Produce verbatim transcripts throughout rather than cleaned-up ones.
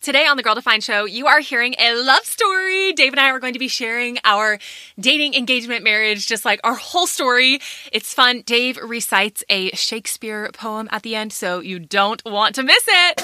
Today on the Girl Defined Show, you are hearing a love story. Dave and I are going to be sharing our dating, engagement, marriage, just like our whole story. It's fun. Dave recites a Shakespeare poem at the end, so you don't want to miss it.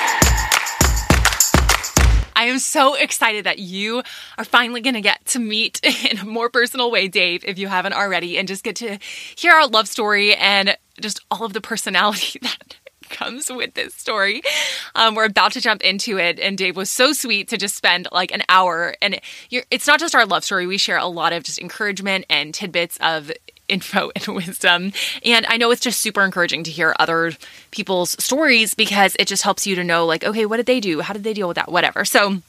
I am so excited that you are finally going to get to meet in a more personal way, Dave, if you haven't already, and just get to hear our love story and just all of the personality that comes with this story. Um, we're about to jump into it, and Dave was so sweet to just spend like an hour. And it, you're, it's not just our love story. We share a lot of just encouragement and tidbits of info and wisdom. And I know it's just super encouraging to hear other people's stories because it just helps you to know, like, okay, what did they do? How did they deal with that? Whatever. So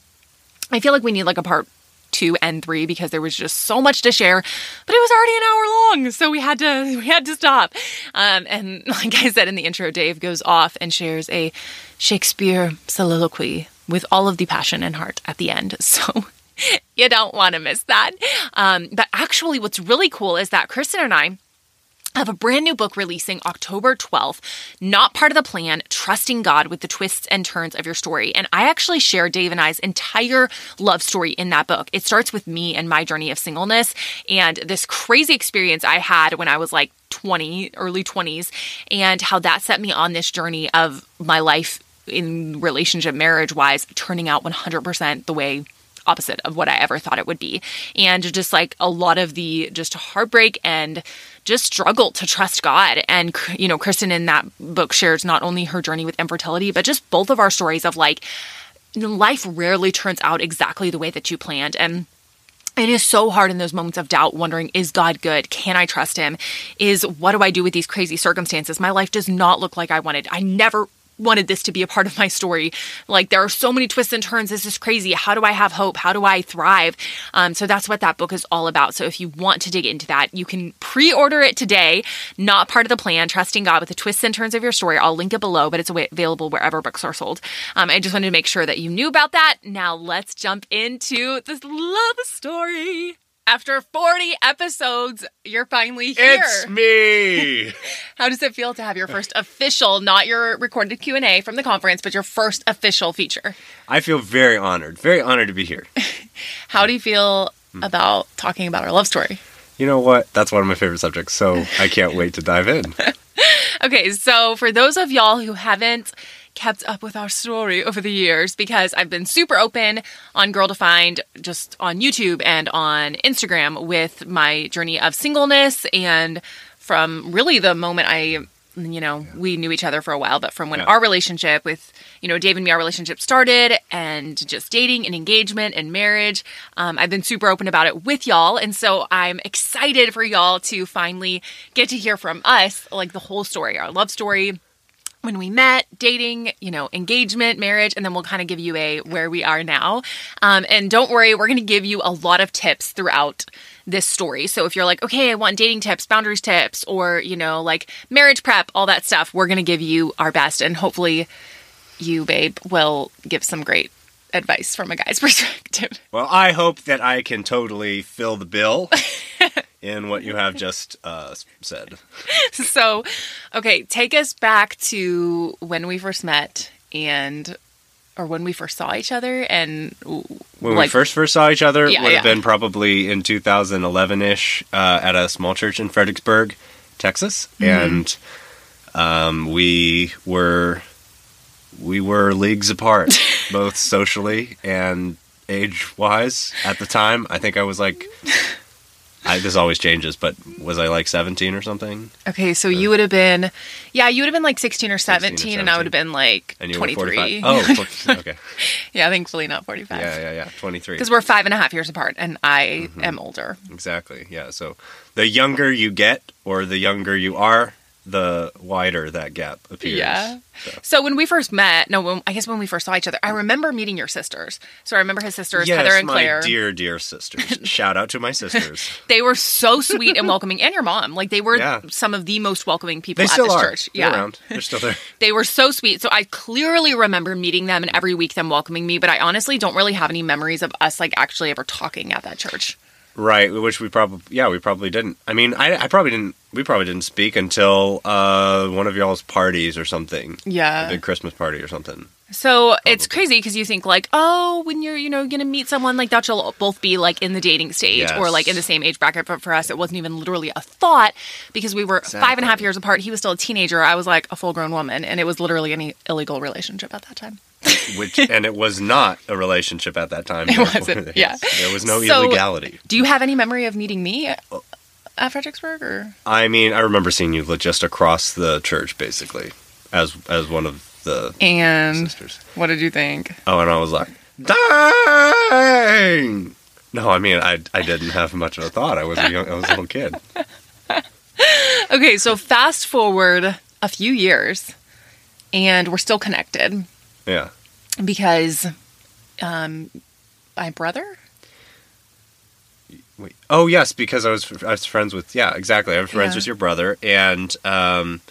I feel like we need like a part two and three because there was just so much to share, but it was already an hour long, so we had to we had to stop. Um, and like I said in the intro, Dave goes off and shares a Shakespeare soliloquy with all of the passion and heart at the end. So you don't want to miss that. Um, but actually, what's really cool is that Kristen and I have a brand new book releasing October twelfth, Not Part of the Plan, Trusting God with the Twists and Turns of Your Story. And I actually share Dave and I's entire love story in that book. It starts with me and my journey of singleness and this crazy experience I had when I was like twenty, early twenties, and how that set me on this journey of my life in relationship, marriage-wise, turning out one hundred percent the way opposite of what I ever thought it would be. And just like a lot of the just heartbreak and just struggle to trust God. And, you know, Kristen in that book shares not only her journey with infertility, but just both of our stories of like, life rarely turns out exactly the way that you planned. And it is so hard in those moments of doubt, wondering, is God good? Can I trust him? Is what do I do with these crazy circumstances? My life does not look like I wanted. I never wanted this to be a part of my story. Like, there are so many twists and turns. This is crazy. How do I have hope? How do I thrive? Um, so that's what that book is all about. So if you want to dig into that, you can pre-order it today. Not Part of the Plan, Trusting God with the Twists and Turns of Your Story. I'll link it below, but it's available wherever books are sold. Um, I just wanted to make sure that you knew about that. Now let's jump into this love story. After forty episodes, you're finally here. It's me! How does it feel to have your first official, not your recorded Q and A from the conference, but your first official feature? I feel very honored. Very honored to be here. How do you feel about talking about our love story? You know what? That's one of my favorite subjects, so I can't wait to dive in. Okay, so for those of y'all who haven't kept up with our story over the years, because I've been super open on Girl Defined, just on YouTube and on Instagram with my journey of singleness, and from really the moment I, you know, we knew each other for a while, but from when yeah. our relationship with, you know, Dave and me, our relationship started, and just dating and engagement and marriage, um, I've been super open about it with y'all. And so I'm excited for y'all to finally get to hear from us, like the whole story, our love story, when we met, dating, you know, engagement, marriage, and then we'll kind of give you a where we are now. Um, and don't worry, we're going to give you a lot of tips throughout this story. So if you're like, okay, I want dating tips, boundaries tips, or, you know, like marriage prep, all that stuff, we're going to give you our best. And hopefully you, babe, will give some great advice from a guy's perspective. Well, I hope that I can totally fill the bill in what you have just uh, said. So, okay, take us back to when we first met and, or when we first saw each other and... When like, we first first saw each other, yeah, would yeah. have been probably in two thousand eleven-ish uh, at a small church in Fredericksburg, Texas. Mm-hmm. And um, we were... We were leagues apart, both socially and age-wise. At the time, I think I was like, I, this always changes, but was I like seventeen or something? Okay, so or, you would have been, yeah, you would have been like sixteen or seventeen, sixteen or seventeen. And I would have been like and you twenty-three. Were forty-five? Oh, okay. Yeah, thankfully not forty-five. Yeah, yeah, yeah, twenty-three. Because we're five and a half years apart, and I mm-hmm. am older. Exactly, yeah. So the younger you get, or the younger you are, the wider that gap appears. Yeah. So, so when we first met, no, when, I guess when we first saw each other, I remember meeting your sisters. So I remember his sisters, yes, Heather and my Claire. dear, dear sisters. Shout out to my sisters. They were so sweet and welcoming, and your mom. Like, they were yeah. some of the most welcoming people they at this are. church. They're yeah, around. They're still there. They were so sweet. So I clearly remember meeting them and every week them welcoming me, but I honestly don't really have any memories of us like actually ever talking at that church. Right, which we probably, yeah, we probably didn't. I mean, I, I probably didn't, we probably didn't speak until uh, one of y'all's parties or something. Yeah. A big Christmas party or something. So it's crazy because you think like, oh, when you're, you know, going to meet someone like that, you'll both be like in the dating stage Yes. or like in the same age bracket. But for us, it wasn't even literally a thought because we were Exactly. five and a half years apart. He was still a teenager. I was like a full grown woman. And it was literally an illegal relationship at that time. Which and it was not a relationship at that time. It therefore, wasn't, yeah. There was no So, illegality. Do you have any memory of meeting me at Fredericksburg or? I mean, I remember seeing you just across the church, basically, as as one of the And sisters. what did you think? Oh, and I was like, dang! No, I mean, I I didn't have much of a thought. I was a young, I was a little kid. Okay, so fast forward a few years, and we're still connected Yeah. because um, my brother. Wait. Oh, yes, because I was I was friends with yeah, exactly. I was friends Yeah. with your brother, and um,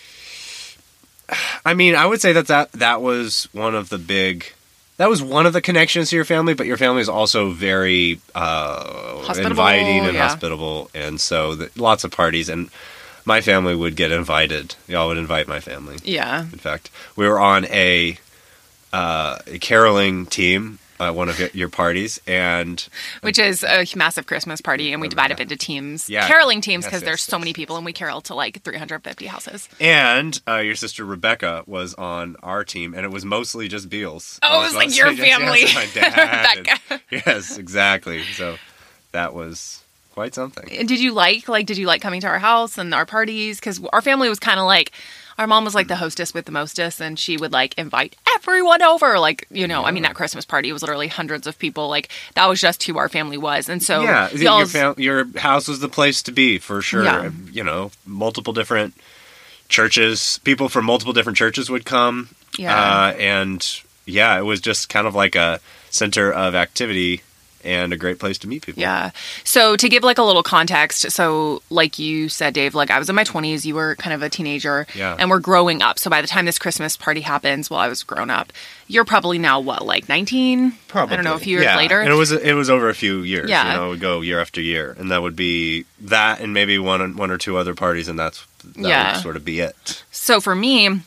I mean, I would say that, that that was one of the big. That was one of the connections to your family, but your family is also very uh, Hospitable, inviting and yeah. hospitable, and so the, lots of parties. And my family would get invited. Y'all would invite my family. Yeah. In fact, we were on a, uh, a caroling team at one of your, your parties, and Which is a massive Christmas party, and we divide up into teams. Yeah. Caroling teams Yes, because yes, there's so yes, many yes. people, and we carol to like three hundred fifty houses. and uh, your sister Rebecca was on our team, and it was mostly just Beals. Oh, it was like your Mostly just- family. yes, my dad and- Rebecca. yes, exactly. So that was quite something. And did you like, like, did you like coming to our house and our parties? Because our family was kind of like, our mom was like the hostess with the mostest, and she would like invite everyone over. Like, you know, I mean, that Christmas party was literally hundreds of people. Like, that was just who our family was. And so, Yeah, your, y'all's- fam- your house was the place to be for sure. Yeah. You know, multiple different churches, people from multiple different churches would come. Yeah. Uh, and yeah, it was just kind of like a center of activity and a great place to meet people. Yeah. So to give like a little context, so like you said, Dave, like I was in my twenties, you were kind of a teenager, Yeah. and we're growing up. So by the time this Christmas party happens, well, I was grown up. You're probably now what, like nineteen? Probably. I don't know, a few years yeah. later. And it was it was over a few years. Yeah. You know, it would go year after year, and that would be that, and maybe one one or two other parties, and that's that Yeah. would sort of be it. So for me,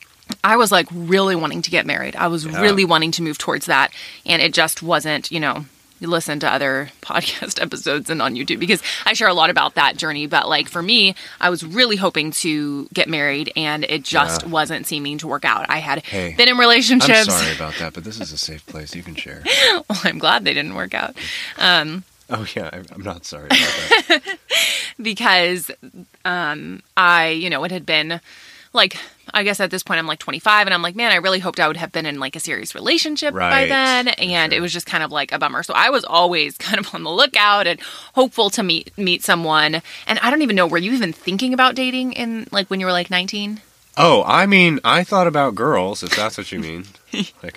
I was like really wanting to get married. I was Yeah. really wanting to move towards that, and it just wasn't, you know. You listen to other podcast episodes and on YouTube because I share a lot about that journey. But like for me, I was really hoping to get married, and it just Yeah. wasn't seeming to work out. I had Hey, been in relationships. I'm sorry about that, but this is a safe place. You can share. Well, I'm glad they didn't work out um, Oh yeah, I- I'm not sorry about that. because um, I, you know, it had been like, I guess at this point I'm like twenty-five, and I'm like, man, I really hoped I would have been in like a serious relationship by Right, then, for and sure. it was just kind of like a bummer. So I was always kind of on the lookout and hopeful to meet meet someone. And I don't even know, were you even thinking about dating in like when you were like nineteen? Oh, I mean, I thought about girls, if that's what you mean. Like,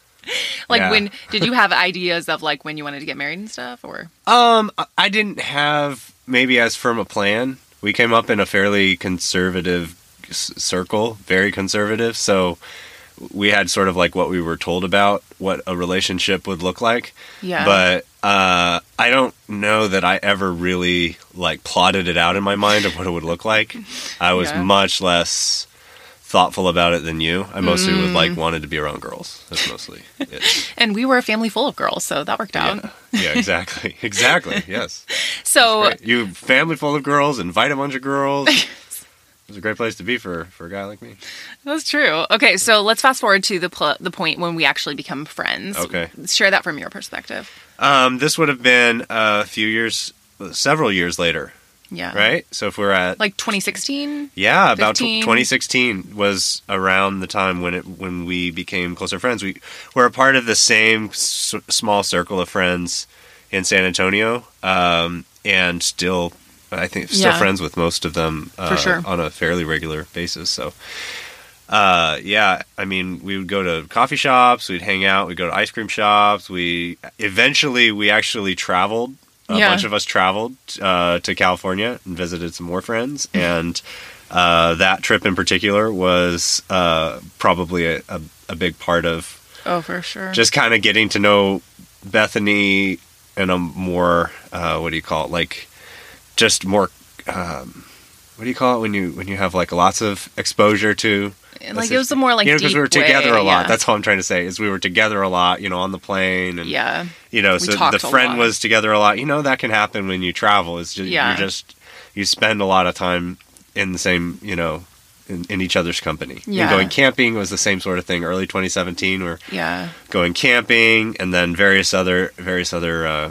Like Yeah. when did you have ideas of like when you wanted to get married and stuff, or? um, I- I didn't have maybe as firm a plan. We came up in a fairly conservative s- circle, very conservative. So we had sort of like what we were told about what a relationship would look like. Yeah. But uh, I don't know that I ever really like plotted it out in my mind of what it would look like. I was Yeah. much less thoughtful about it than you. I mostly Mm. would like wanted to be around girls. That's mostly it. And we were a family full of girls, so that worked out. Yeah, yeah, exactly. Exactly. Yes. So Great. You family full of girls, invite a bunch of girls. It's a great place to be for, for a guy like me. that's true. Okay, so let's fast forward to the pl- the point when we actually become friends. Okay. Share that from your perspective. Um, this would have been a few years, several years later, Yeah. right? So if we're at Like twenty sixteen? yeah, about tw- fifteen? twenty sixteen was around the time when it when we became closer friends. We were a part of the same s- small circle of friends in San Antonio, um, and still, I think, still Yeah. friends with most of them uh, For sure. on a fairly regular basis. So, uh, yeah, I mean, we would go to coffee shops, we'd hang out, we'd go to ice cream shops. We eventually we actually traveled. A Yeah. bunch of us traveled uh, to California and visited some more friends, and uh, that trip in particular was uh, probably a, a, a big part of Oh, for sure. just kind of getting to know Bethany in a more uh, what do you call it? Like just more um, what do you call it when you when you have like lots of exposure to Like, it was a more, like, you know, because we were deep together way, a lot. yeah. That's all I'm trying to say, is we were together a lot, you know, on the plane. And, Yeah. you know, We so talked the a friend lot. was together a lot. You know, that can happen when you travel. It's just, Yeah. you're just, you spend a lot of time in the same, you know, in, in each other's company. Yeah. And going camping was the same sort of thing. Early twenty seventeen, we're Yeah. going camping, and then various other, various other, uh,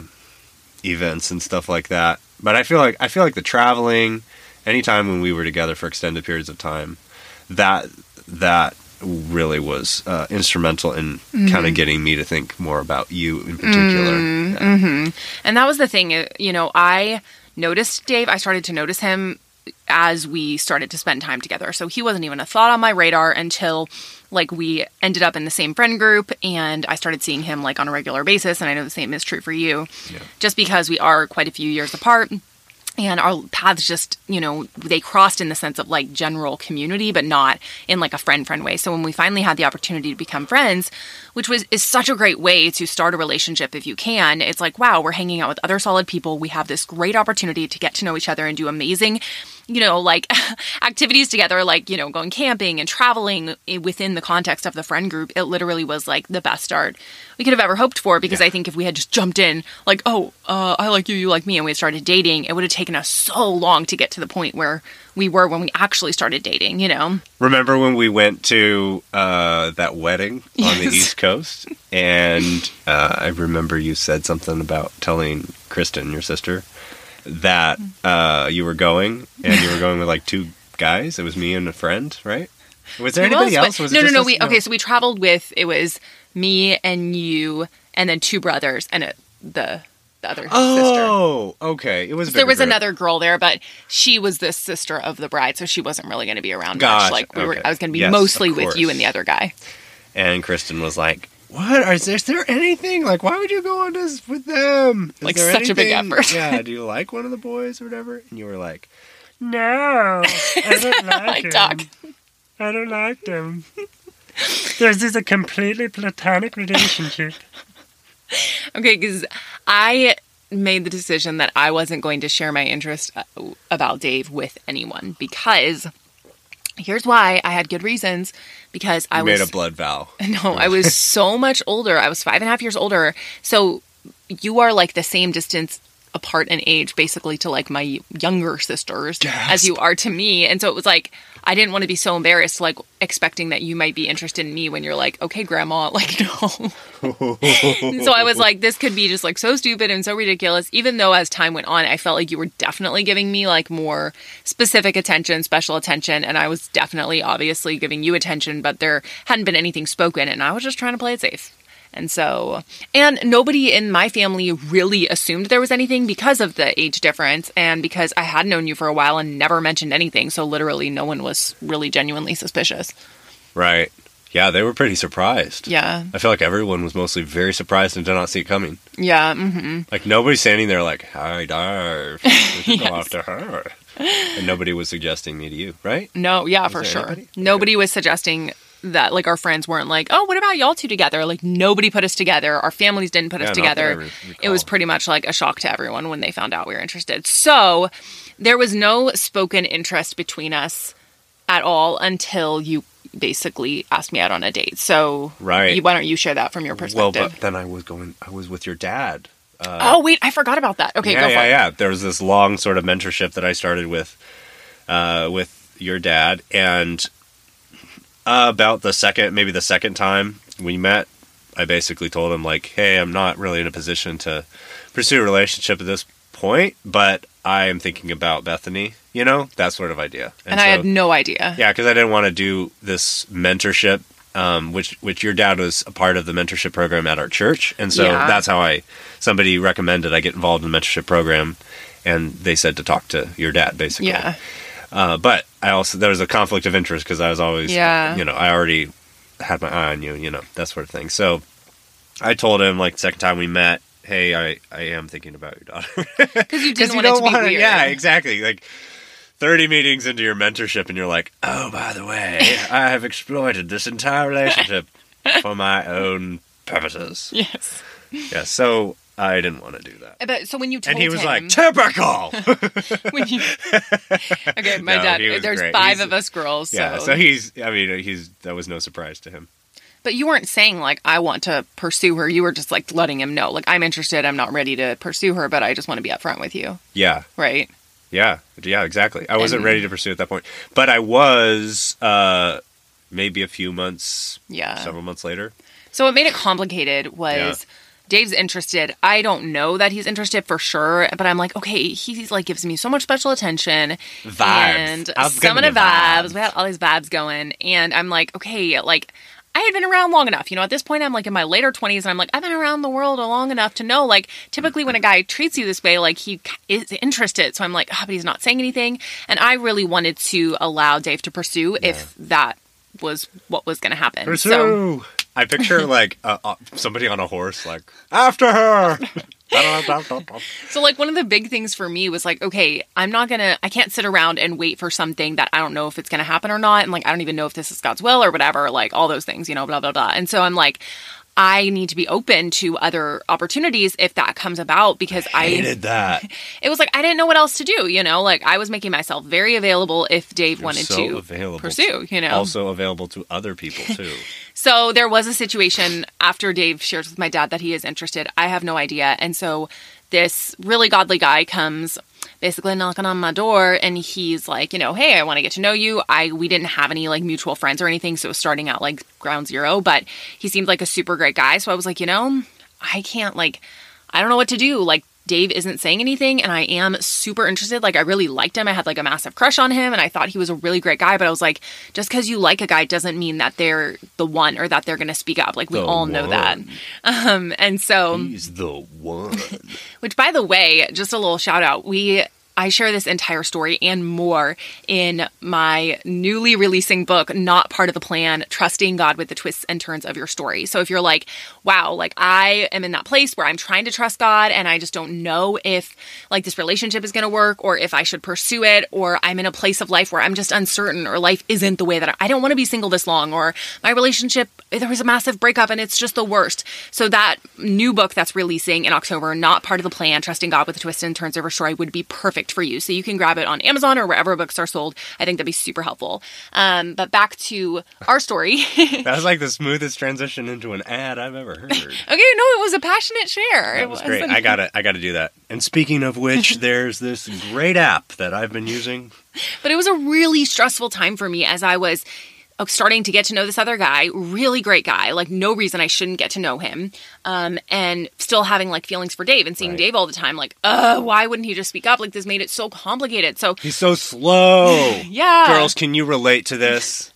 events and stuff like that. But I feel like, I feel like the traveling, anytime when we were together for extended periods of time, that, that really was uh, instrumental in Mm-hmm. kind of getting me to think more about you in particular. Yeah. Mm-hmm. And that was the thing, uh, you know, I noticed Dave, I started to notice him as we started to spend time together. So he wasn't even a thought on my radar until, like, we ended up in the same friend group, and I started seeing him, like, on a regular basis. And I know the same is true for you, Yeah. just because we are quite a few years apart. And our paths just, you know, they crossed in the sense of, like, general community, but not in, like, a friend-friend way. So when we finally had the opportunity to become friends, which was is such a great way to start a relationship if you can, it's like, wow, we're hanging out with other solid people. We have this great opportunity to get to know each other and do amazing, you know, like, activities together, like, you know, going camping and traveling within the context of the friend group. It literally was, like, the best start we could have ever hoped for, because Yeah. I think if we had just jumped in, like, oh, uh, I like you, you like me, and we had started dating, it would have taken us so long to get to the point where we were when we actually started dating, you know? Remember when we went to uh, that wedding on the Yes. East Coast? And uh, I remember you said something about telling Kristen, your sister, that uh, you were going, and you were going with like two guys. It was me and a friend, right? Was there Who anybody else? else? But- Was no, it no, just no, us? we, okay, so we traveled with, it was me and you, and then two brothers, and a, the, the other sister. Oh, okay. It was. a There bigger was group. another girl there, but she was the sister of the bride, so she wasn't really going to be around Gotcha. much. Like, we were, Okay. I was going to be Yes, mostly of with you course. and the other guy. And Kristen was like, "What? Is there, is there anything? Like, why would you go on this with them? Is Like, there such a big anything- effort. Yeah. Do you like one of the boys or whatever?" And you were like, "No, I don't like Like, him. Doc. I don't like them. This is a completely platonic relationship." Okay, because I made the decision that I wasn't going to share my interest uh, about Dave with anyone, because here's why. I had good reasons. Because I You was made a blood vow. no, I was so much older. I was five and a half years older. So you are like the same distance apart in age, basically, to like my younger sisters Gasp. as you are to me. And so it was like, I didn't want to be so embarrassed, like expecting that you might be interested in me when you're like, okay, grandma, like, no. So I was like, this could be just like so stupid and so ridiculous. Even though as time went on, I felt like you were definitely giving me like more specific attention, special attention. And I was definitely obviously giving you attention, but there hadn't been anything spoken. And I was just trying to play it safe. And so, and nobody in my family really assumed there was anything because of the age difference and because I had known you for a while and never mentioned anything. So literally no one was really genuinely suspicious. Right. Yeah, they were pretty surprised. Yeah. I feel like everyone was mostly very surprised and did not see it coming. Yeah. Mm-hmm. Like, nobody's standing there like, "Hi, Dave. We should go Yes. after her." And nobody was suggesting me to you, right? No, yeah, Was for there sure. anybody? Nobody was suggesting that, like, our friends weren't like, oh, what about y'all two together? Like, nobody put us together. Our families didn't put Yeah, us not that I together. re- It was recall. pretty much like a shock to everyone when they found out we were interested. So there was no spoken interest between us at all until you basically asked me out on a date. So Right. you, why don't you share that from your Well, perspective? but then I was going, I was with your dad. Uh, oh, wait, I forgot about that. Okay, yeah, go for yeah, it. yeah. There was this long sort of mentorship that I started with, uh, with your dad, and uh, about the second, maybe the second time we met, I basically told him like, "Hey, I'm not really in a position to pursue a relationship at this point, but I am thinking about Bethany." You know, that sort of idea. And, I so- had no idea. yeah, because I didn't want to do this mentorship, um, which which your dad was a part of the mentorship program at our church, and so Yeah. that's how I somebody recommended I get involved in the mentorship program, and they said to talk to your dad, basically. Yeah. Uh, but I also there was a conflict of interest because I was always, Yeah. you know, I already had my eye on you, you know, that sort of thing. So I told him like the second time we met, "Hey, I I am thinking about your daughter." Because you didn't you want it to don't be wanna- weird. Yeah, exactly. Like thirty meetings into your mentorship, and you're like, "Oh, by the way, I have exploited this entire relationship for my own purposes." Yes. Yeah. So I didn't want to do that. But so when you told And he was him, like, typical! when you, okay, my No, dad, he was there's great. five He's- of us girls. So. Yeah, so he's, I mean, he's, that was no surprise to him. But you weren't saying, like, I want to pursue her. You were just, like, letting him know. Like, I'm interested. I'm not ready to pursue her, but I just want to be upfront with you. Yeah. Right? Yeah. Yeah, exactly. I wasn't And- ready to pursue at that point. But I was, uh, maybe a few months, Yeah. several months later. So what made it complicated was Yeah. Dave's interested. I don't know that he's interested for sure, but I'm like, okay, he's like gives me so much special attention. Vibes. And I was some giving of the you vibes. vibes. We had all these vibes going. And I'm like, okay, like I had been around long enough. You know, at this point I'm like in my later twenties and I'm like, I've been around the world long enough to know, like, typically when a guy treats you this way, like he is interested. So I'm like, oh, but he's not saying anything. And I really wanted to allow Dave to pursue if that was what was going to happen. Pursue! So I picture, like, uh, uh, somebody on a horse, like, after her! So, like, one of the big things for me was, like, okay, I'm not going to, I can't sit around and wait for something that I don't know if it's going to happen or not. And, like, I don't even know if this is God's will or whatever, like, all those things, you know, blah, blah, blah. And so I'm like, I need to be open to other opportunities if that comes about because I, hated that. it was like, I didn't know what else to do, you know, like, I was making myself very available if Dave You're wanted so to available pursue, you know. Also available to other people, too. So there was a situation after Dave shares with my dad that he is interested. I have no idea. And so this really godly guy comes basically knocking on my door and he's like, you know, hey, I want to get to know you. I we didn't have any like mutual friends or anything, so it was starting out like ground zero, but he seemed like a super great guy. So I was like, you know, I can't like I don't know what to do. Like Dave isn't saying anything and I am super interested. Like I really liked him. I had like a massive crush on him and I thought he was a really great guy, but I was like, just because you like a guy doesn't mean that they're the one or that they're going to speak up. Like we The all know that. one. Um, and so, He's the one. which by the way, just a little shout out. We, I share this entire story and more in my newly releasing book, Not Part of the Plan, Trusting God with the Twists and Turns of Your Story. So if you're like, wow, like I am in that place where I'm trying to trust God and I just don't know if like this relationship is going to work or if I should pursue it, or I'm in a place of life where I'm just uncertain or life isn't the way that I, I don't want to be single this long, or my relationship, there was a massive breakup and it's just the worst. So that new book that's releasing in October, Not Part of the Plan, Trusting God with the Twists and Turns of Your Story, would be perfect for you. So you can grab it on Amazon or wherever books are sold. I think that'd be super helpful. Um, but back to our story. That was like the smoothest transition into an ad I've ever heard. Okay, no, it was a passionate share. That It was great. wasn't- I gotta, I gotta do that. And speaking of which, there's this great app that I've been using. But it was a really stressful time for me as I was uh, starting to get to know this other guy, really great guy, like no reason I shouldn't get to know him, um, and still having like feelings for Dave and seeing Right. Dave all the time, like, uh, why wouldn't he just speak up? Like this made it so complicated. So He's so slow. yeah. Girls, can you relate to this?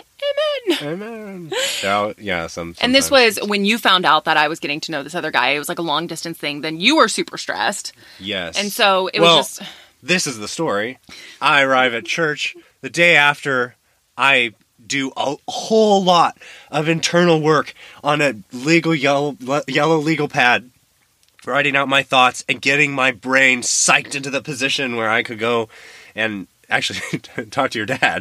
Amen. Amen. Yeah, yeah. Some. And this sometimes. was when you found out that I was getting to know this other guy. It was like a long distance thing. Then you were super stressed. Yes. And so it well, was just, this is the story. I arrive at church the day after I do a whole lot of internal work on a legal yellow, yellow legal pad, writing out my thoughts and getting my brain psyched into the position where I could go and actually talk to your dad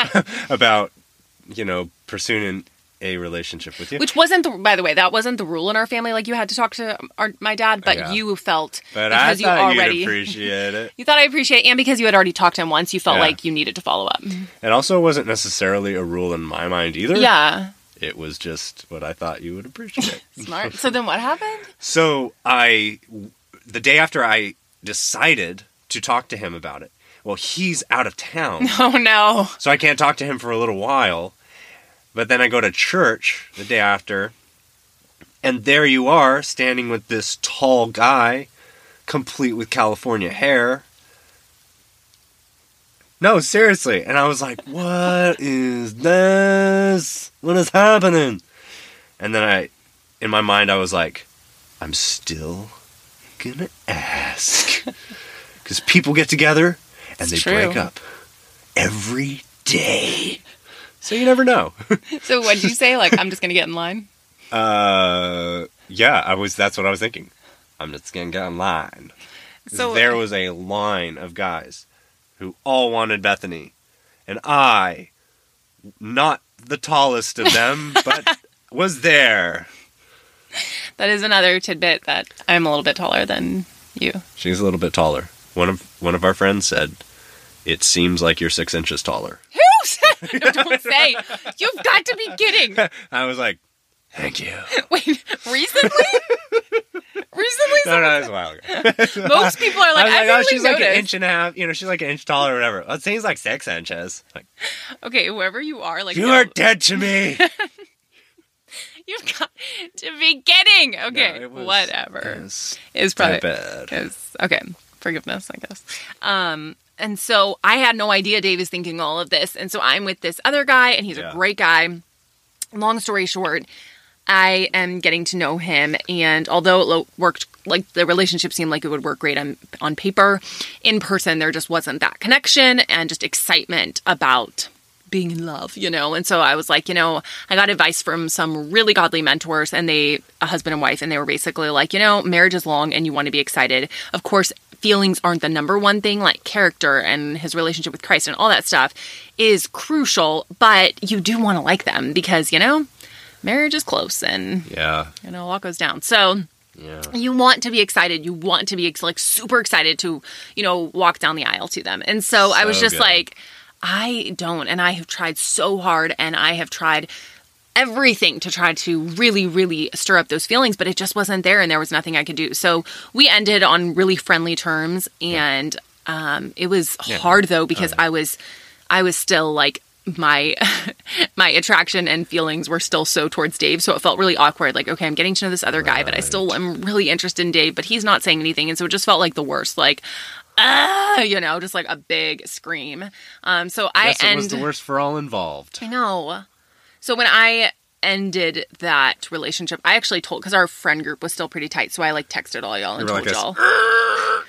about, you know, pursuing a relationship with you. which wasn't the, by the way, that wasn't the rule in our family. Like you had to talk to our, my dad, but Yeah. you felt But I because you thought already, you'd appreciate it. you thought I appreciate it, and because you had already talked to him once, you felt Yeah. like you needed to follow up. It also wasn't necessarily a rule in my mind either. Yeah. It was just what I thought you would appreciate. Smart. So then what happened? So I, the day after I decided to talk to him about it, well, he's out of town, Oh no. so I can't talk to him for a little while. But then I go to church the day after, and there you are, standing with this tall guy, complete with California hair. No, seriously. And I was like, what is this? What is happening? And then I, in my mind, I was like, I'm still gonna ask. Because people get together and It's they true. break up every day. So you never know. So what did you say? Like, I'm just going to get in line? uh, yeah, I was. That's what I was thinking. I'm just gonna get in line. So There was a line of guys who all wanted Bethany, and I, not the tallest of them, but was there. That is another tidbit that I'm a little bit taller than you. She's a little bit taller. One of one of our friends said, "It seems like you're six inches taller." Who said? No, don't say. You've got to be kidding. I was like, "Thank you." Wait, recently? Recently? No, no, it's a while ago. Most people are like, I was I like, really oh, she's noticed. like an inch and a half. You know, she's like an inch taller or whatever. Well, it seems like six inches. Like, Okay, whoever you are, like you no, are dead to me. you've got to be kidding. Okay, No, it was- whatever. It was It's probably bad. It's okay. Forgiveness, I guess. Um, and so I had no idea Dave is thinking all of this, and so I'm with this other guy, and he's Yeah. a great guy. Long story short, I am getting to know him, and although it lo- worked, like the relationship seemed like it would work great on on paper, in person there just wasn't that connection and just excitement about being in love, you know? And so I was like, you know, I got advice from some really godly mentors, and they, a husband and wife, and they were basically like, you know, marriage is long and you want to be excited. Of course, feelings aren't the number one thing, like character and his relationship with Christ and all that stuff is crucial, but you do want to like them because, you know, marriage is close and, Yeah. you know, a lot goes down. So Yeah. you want to be excited. You want to be ex- like super excited to, you know, walk down the aisle to them. And so, I was So just good. like, I don't. And I have tried so hard, and I have tried everything to try to really, really stir up those feelings, but it just wasn't there, and there was nothing I could do. So we ended on really friendly terms, and um, it was Yeah. hard though because Oh, yeah. I was, I was still like my my attraction and feelings were still so towards Dave, so it felt really awkward. Like, okay, I'm getting to know this other guy, but I still am really interested in Dave, but he's not saying anything, and so it just felt like the worst. Like, ah, you know, just like a big scream. Um, so I Yes, it end. was the worst for all involved. I know. So when I ended that relationship, I actually told, because our friend group was still pretty tight, so I like texted all y'all and You were told like y'all.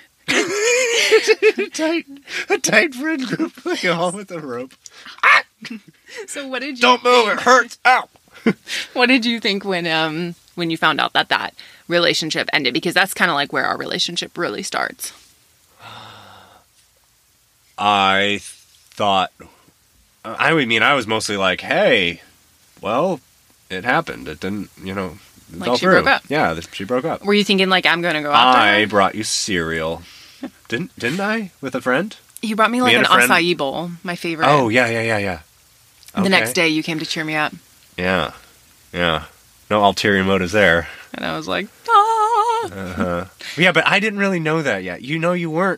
a tight, a tight friend group, like all with a rope. So what did you Don't move, it hurts. Ow. what did you think when um when you found out that that relationship ended? Because that's kind of like where our relationship really starts. I thought, I would mean, I was mostly like, hey, well, it happened. It didn't, you know, it Like fell she through. broke up. Yeah, th- she broke up. Were you thinking like I'm going to go after I her? brought you cereal. didn't didn't I? With a friend? You brought me like and an a friend- acai bowl, my favorite. Oh, yeah, yeah, yeah, yeah. The Okay. next day you came to cheer me up, Yeah. Yeah. No ulterior motives there. and I was like, ah. Uh-huh. Yeah, but I didn't really know that yet. You know, you weren't,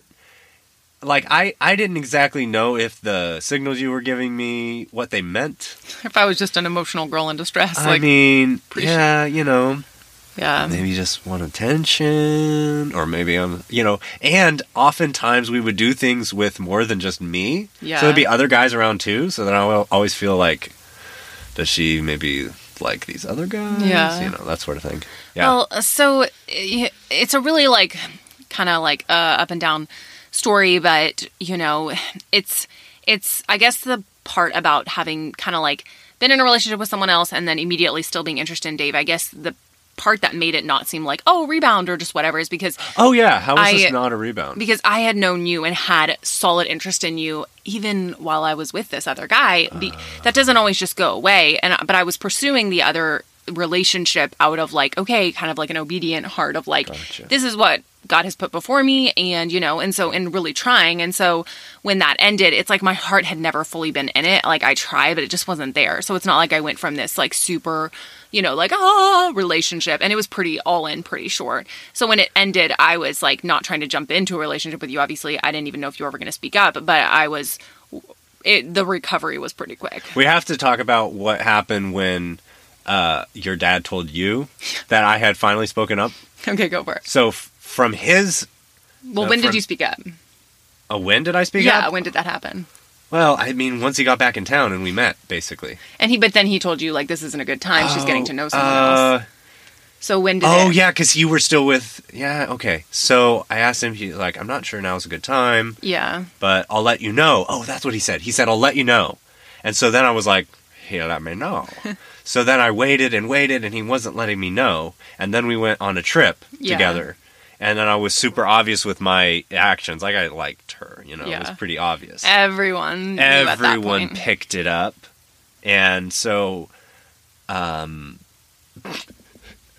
like, I, I didn't exactly know if the signals you were giving me, what they meant. If I was just an emotional girl in distress, I like, mean, pretty yeah, you know, yeah. maybe you just want attention, or maybe I'm, you know, and oftentimes we would do things with more than just me. Yeah. So there'd be other guys around too, so then I will always feel like, does she maybe like these other guys? Yeah. You know, that sort of thing. Yeah. Well, so i- it's a really like kind of like uh, up and down story, but you know, it's it's I guess the part about having kind of like been in a relationship with someone else and then immediately still being interested in Dave. I guess the part that made it not seem like, oh, rebound or just whatever is because oh, yeah. How was I- this not a rebound? because I had known you and had solid interest in you even while I was with this other guy. Be, Uh. that doesn't always just go away. And but I was pursuing the other relationship out of like, okay, kind of like an obedient heart of like, Gotcha. this is what God has put before me, and you know, and so and really trying. And so when that ended, it's like my heart had never fully been in it. Like I tried, but it just wasn't there. So it's not like I went from this like super, you know, like ah relationship, and it was pretty all in, pretty short. So when it ended, I was like not trying to jump into a relationship with you. Obviously, I didn't even know if you were ever going to speak up, but I was. It, the recovery was pretty quick. We have to talk about what happened when uh, your dad told you that I had finally spoken up. Okay, go for it. So f- from his, Well, Uh, when did from- you speak up? uh, when did I speak Yeah, up? when did that happen? Well, I mean, once he got back in town and we met, basically. And he, but then he told you like this isn't a good time. She's getting to know someone uh, else. So when did? Oh, it, yeah, because you were still with... Yeah, okay. So I asked him, he's like, I'm not sure now's a good time, yeah. but I'll let you know. Oh, that's what he said. He said, I'll let you know. And so then I was like, he let me know. So then I waited and waited, and he wasn't letting me know. And then we went on a trip Yeah. together. And then I was super obvious with my actions. Like, I liked her, you know. It Yeah. was pretty obvious. Everyone, knew at that Everyone point. picked it up. And so, um,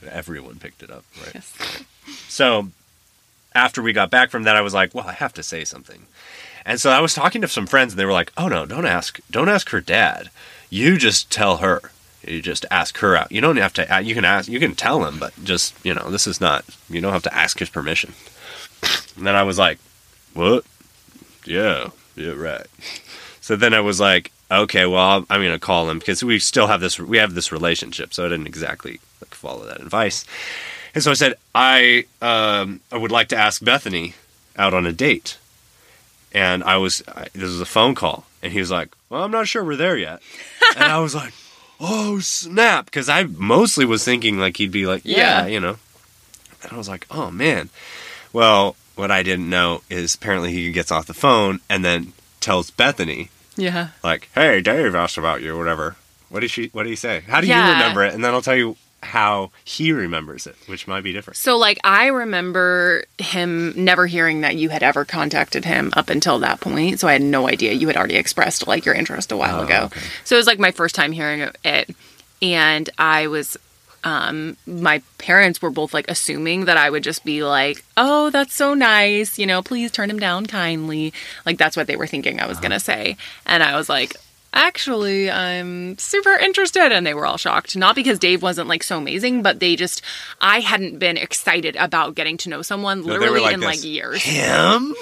Everyone picked it up, right? Yes. So after we got back from that, I was like, well, I have to say something. And so I was talking to some friends, and they were like, oh, no, don't ask. Don't ask her dad. You just tell her. You just ask her out. You don't have to, you can ask, you can tell him, but just, you know, this is not, you don't have to ask his permission. And then I was like, what? Yeah, yeah, right. So then I was like, okay, well, I'm going to call him because we still have this, we have this relationship. So I didn't exactly like, follow that advice. And so I said, I, um, I would like to ask Bethany out on a date. And I was, I, this was a phone call. And he was like, well, I'm not sure we're there yet. And I was like, oh, snap. Because I mostly was thinking like he'd be like, yeah, Yeah. you know. And I was like, oh, man. Well, what I didn't know is apparently he gets off the phone and then tells Bethany, Yeah. like, hey, Dave asked about you or whatever. What did she, what did he say? How do Yeah. you remember it? And then I'll tell you how he remembers it, which might be different. So, like, I remember him never hearing that you had ever contacted him up until that point. So I had no idea you had already expressed, like, your interest a while Oh, ago. okay. So it was, like, my first time hearing it. And I was, um, my parents were both, like, assuming that I would just be like, oh, that's so nice. You know, please turn him down kindly. Like, that's what they were thinking I was Uh-huh. going to say. And I was like, actually, I'm super interested. And they were all shocked. Not because Dave wasn't like so amazing, but they just, I hadn't been excited about getting to know someone No, they were literally like in this. like years. Him?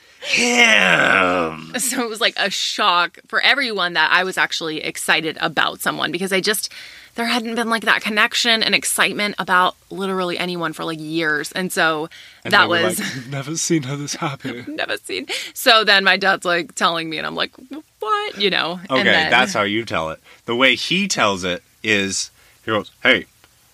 Him? So it was like a shock for everyone that I was actually excited about someone because I just, there hadn't been like that connection and excitement about literally anyone for like years. And so And that they were was like, never seen her this happy. never seen. So then my dad's like telling me and I'm like, what? You know? Okay, and then, that's how you tell it. The way he tells it is, he goes, hey,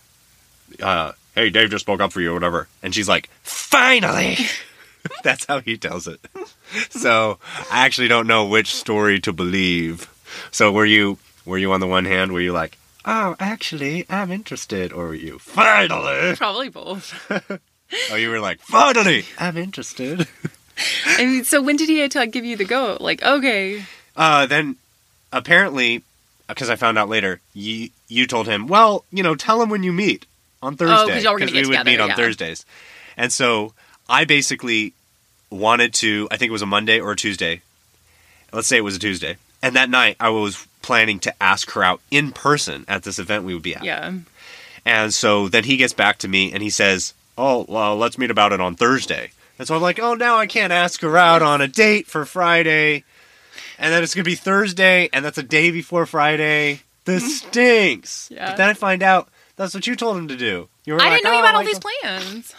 uh, hey, Dave just spoke up for you or whatever. And she's like, finally! That's how he tells it. So I actually don't know which story to believe. So were you, were you on the one hand, were you like, oh, actually, I'm interested? Or were you, finally? probably both. Oh, you were like, finally, I'm interested. I mean, so when did he have to like, give you the go? Like, okay. Uh, then, apparently, because I found out later, you you told him, well, you know, tell him when you meet on Thursday. 'cause y'all were gonna we get would together, meet on yeah. Thursdays. And so, I basically wanted to, I think it was a Monday or a Tuesday. Let's say it was a Tuesday. And that night, I was planning to ask her out in person at this event we would be at. Yeah. And so, then he gets back to me and he says, oh, well, let's meet about it on Thursday. And so I'm like, oh, now I can't ask her out on a date for Friday. And then it's going to be Thursday, and that's a day before Friday. This stinks. Yeah. But then I find out that's what you told him to do. You were I like, didn't know you "Oh, had all Michael." these plans.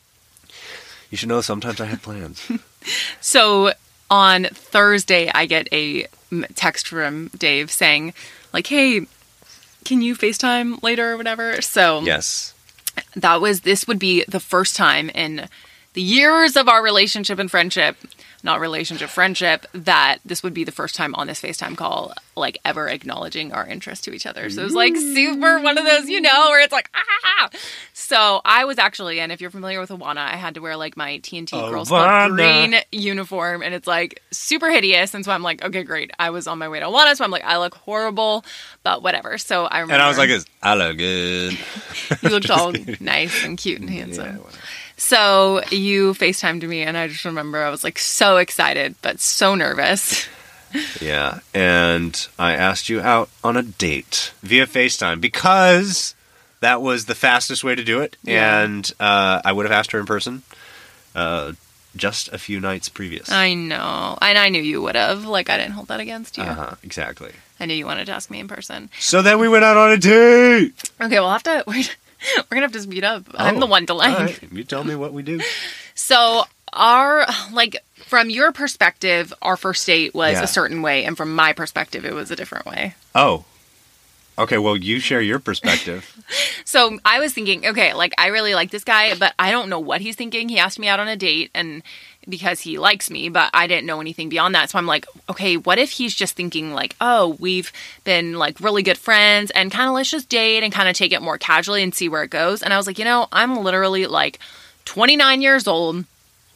You should know sometimes I had plans. So on Thursday, I get a m- text from Dave saying, like, hey, can you FaceTime later or whatever? So Yes. that was, this would be the first time in the years of our relationship and friendship, not relationship, friendship, that this would be the first time on this FaceTime call, like, ever acknowledging our interest to each other. So it was, like, super one of those, you know, where it's like, ah! So I was actually, and if you're familiar with Awana, I had to wear, like, my T N T Girls Club Awana. green uniform, and it's, like, super hideous. And so I'm like, okay, great. I was on my way to Awana, so I'm like, I look horrible, but whatever. So I remember. And I was like, this, I look good. you looked all nice and cute and handsome. Yeah, whatever. So you FaceTimed me, and I just remember I was like so excited, but so nervous. Yeah, and I asked you out on a date via FaceTime because that was the fastest way to do it, Yeah. and uh, I would have asked her in person uh, just a few nights previous. I know. And I knew you would have. Like, I didn't hold that against you. Uh-huh, exactly. I knew you wanted to ask me in person. So then we went out on a date! Okay, we'll have to... We're, we're going to have to speed up. I'm Oh, the one delaying. all right. You tell me what we do. So our... Like, from your perspective, our first date was Yeah. a certain way, and from my perspective, it was a different way. Oh. Okay, well, you share your perspective. So I was thinking, okay, like, I really like this guy, but I don't know what he's thinking. He asked me out on a date, and because he likes me, but I didn't know anything beyond that. So I'm like, okay, what if he's just thinking like, oh, we've been like really good friends and kind of let's just date and kind of take it more casually and see where it goes. And I was like, you know, I'm literally like twenty-nine years old.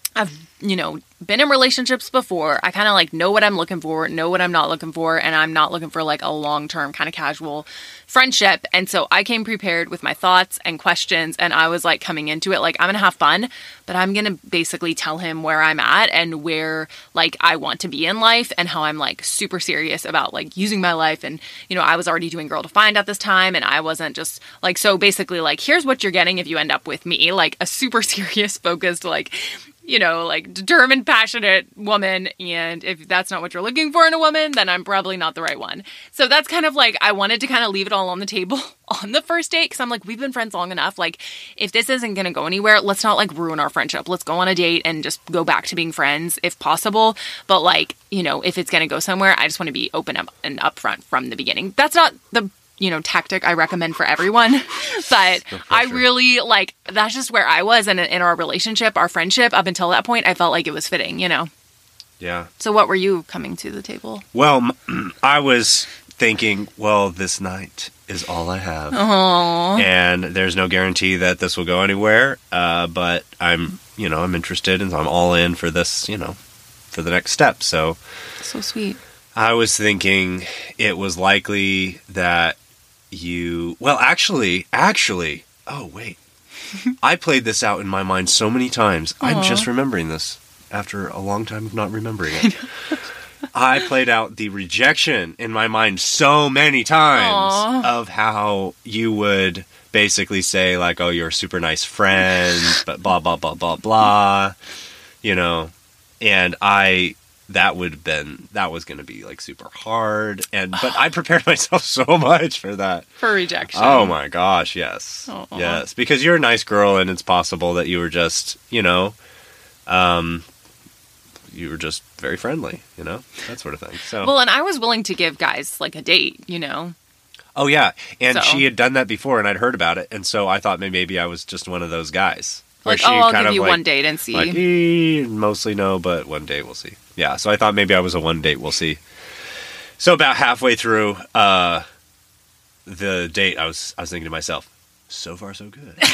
I've, you know, been in relationships before. I kind of like know what I'm looking for, know what I'm not looking for, and I'm not looking for like a long-term kind of casual friendship. And so I came prepared with my thoughts and questions, and I was like coming into it like, I'm going to have fun, but I'm going to basically tell him where I'm at and where like I want to be in life and how I'm like super serious about like using my life. And, you know, I was already doing Girl Defined at this time, and I wasn't just like, so basically like, here's what you're getting if you end up with me, like a super serious, focused, like, you know, like determined, passionate woman. And if that's not what you're looking for in a woman, then I'm probably not the right one. So that's kind of like, I wanted to kind of leave it all on the table on the first date. Cause I'm like, we've been friends long enough. Like if this isn't going to go anywhere, let's not like ruin our friendship. Let's go on a date and just go back to being friends if possible. But like, you know, if it's going to go somewhere, I just want to be open up and upfront from the beginning. That's not the you know, tactic I recommend for everyone. But no I really like, that's just where I was in, in our relationship, our friendship. Up until that point, I felt like it was fitting, you know? Yeah. So what were you coming to the table? Well, I was thinking, well, this night is all I have. Aww. And there's no guarantee that this will go anywhere. Uh, but I'm, you know, I'm interested and I'm all in for this, you know, for the next step. So. So sweet. I was thinking it was likely that you, well, actually, actually, oh, wait. I played this out in my mind so many times. Aww. I'm just remembering this after a long time of not remembering it. I played out the rejection in my mind so many times Aww. Of how you would basically say, like, oh, you're a super nice friend, but blah, blah, blah, blah, blah, you know, and I... That would have been, that was going to be like super hard. And, but I prepared myself so much for that. For rejection. Oh my gosh, yes. Aww. Yes. Because you're a nice girl and it's possible that you were just, you know, um, you were just very friendly, you know, that sort of thing. So. Well, and I was willing to give guys like a date, you know. Oh yeah. And so. She had done that before and I'd heard about it. And so I thought maybe I was just one of those guys. Like, oh, I'll give you like, one date and see. Like, eh, mostly no, but one date we'll see. Yeah, so I thought maybe I was a one date, we'll see. So about halfway through uh, the date, I was I was thinking to myself, so far so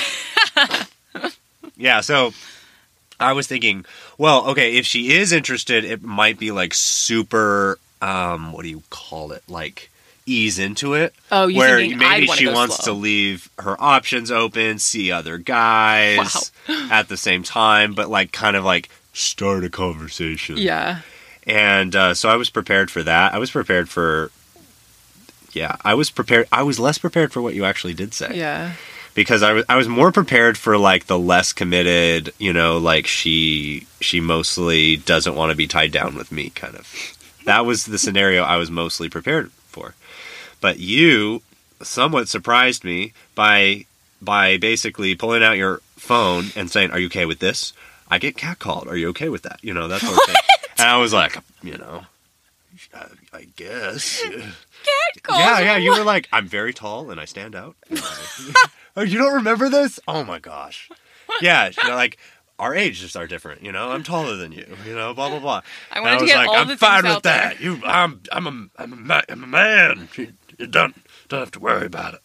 good. Yeah, so I was thinking, well, okay, if she is interested, it might be like super, um, what do you call it? Like ease into it. Oh, you where thinking maybe I'd she wants slow. to leave her options open, see other guys wow. at the same time, but like kind of like start a conversation. Yeah. And uh, so I was prepared for that. I was prepared for, yeah, I was prepared. I was less prepared for what you actually did say. Yeah. Because I was, I was more prepared for like the less committed, you know, like she, she mostly doesn't want to be tied down with me kind of. That was the scenario I was mostly prepared for. But you somewhat surprised me by, by basically pulling out your phone and saying, are you okay with this? I get catcalled. Are you okay with that? You know, that sort of thing. And I was like, you know, I, I guess. Catcalled? Yeah, yeah. You were like, I'm very tall and I stand out. Oh, you don't remember this? Oh my gosh. Yeah, you know, like our ages are different. You know, I'm taller than you. You know, blah blah blah. I wanted and I was to get like, all I'm the fine things with out that. there. You, I'm, I'm a, I'm a, ma- I'm a man. You, you don't, don't have to worry about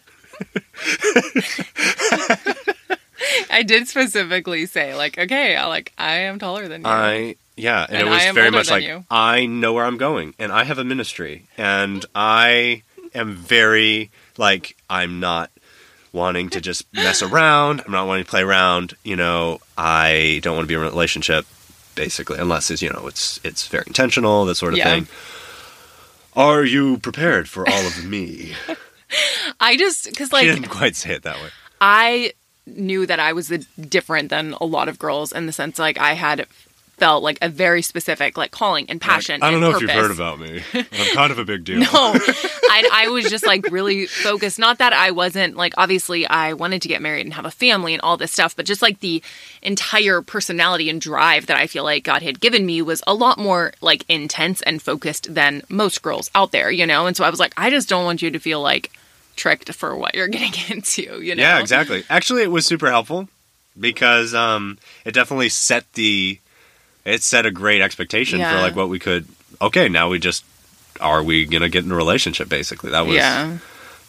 it. I did specifically say, like, okay, I like I am taller than you. I yeah, and, and it was I am very older much than like you. I know where I'm going, and I have a ministry, and I am very like I'm not wanting to just mess around. I'm not wanting to play around. You know, I don't want to be in a relationship, basically, unless it's you know it's it's very intentional, that sort of yeah. thing. Are you prepared for all of me? I just because like she didn't quite say it that way. I knew that I was the, different than a lot of girls in the sense like I had felt like a very specific like calling and passion. Like, I don't and know purpose. if you've heard about me. I'm kind of a big deal. No, I, I was just like really focused. Not that I wasn't like obviously I wanted to get married and have a family and all this stuff, but just like the entire personality and drive that I feel like God had given me was a lot more like intense and focused than most girls out there, you know. And so I was like, I just don't want you to feel like tricked for what you're getting into, you know? Yeah, exactly. Actually, it was super helpful because um, it definitely set the, it set a great expectation yeah. for like what we could, okay, now we just, are we going to get in a relationship basically? That was, yeah.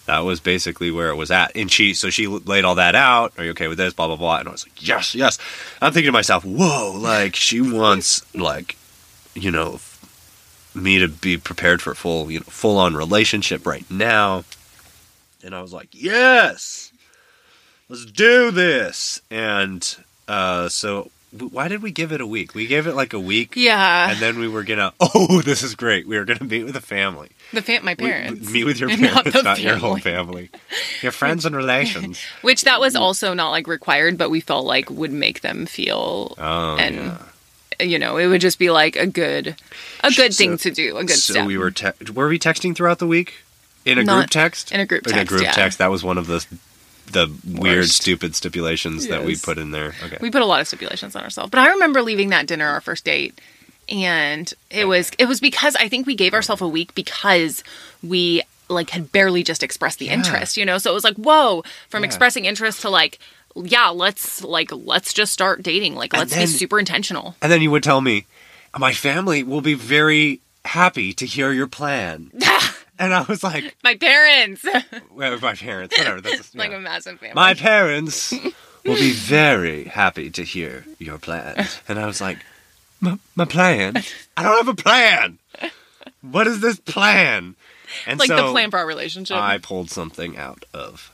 that was basically where it was at. And she, so she laid all that out. Are you okay with this? Blah, blah, blah. And I was like, yes, yes. I'm thinking to myself, whoa, like she wants like, you know, me to be prepared for a full, you know, full on relationship right now. And I was like, yes, let's do this. And, uh, so why did we give it a week? We gave it like a week. Yeah. And then we were going to, oh, this is great. We were going to meet with the family. The fam- my parents. We, meet with your parents, not, not your whole family. Your friends and relations. Which that was also not like required, but we felt like would make them feel. Oh, and, yeah. you know, it would just be like a good, a good so, thing to do, a good so step. So we were, te- were we texting throughout the week? In a Not, group text? In a group text, In a group yeah. text. That was one of the the weird, Worst. stupid stipulations Yes. that we put in there. Okay. We put a lot of stipulations on ourselves. But I remember leaving that dinner, our first date, and it was it was because I think we gave ourselves a week because we like had barely just expressed the Yeah. interest, you know? So it was like, whoa, from Yeah. expressing interest to like, yeah, let's like let's just start dating. Like And let's then- be super intentional. And then you would tell me, my family will be very happy to hear your plan. And I was like, My parents. well, my parents, whatever. That's, Like yeah. a massive family. My parents will be very happy to hear your plan. And I was like, my, my plan? I don't have a plan. What is this plan? And like so the plan for our relationship. I pulled something out of.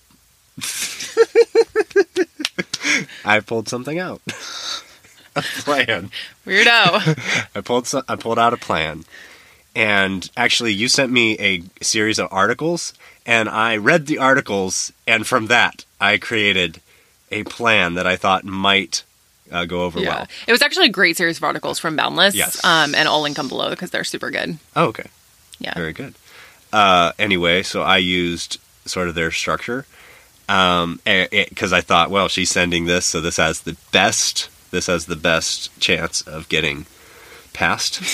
I pulled something out. A plan. Weirdo. I pulled some, I pulled out a plan. And actually, you sent me a series of articles, and I read the articles, and from that, I created a plan that I thought might uh, go over Yeah. well. It was actually a great series of articles from Boundless. Yes. Um, and I'll link them below because they're super good. Oh, okay. Yeah. Very good. Uh, anyway, so I used sort of their structure, um, because I thought, well, she's sending this, so this has the best, this has the best chance of getting passed.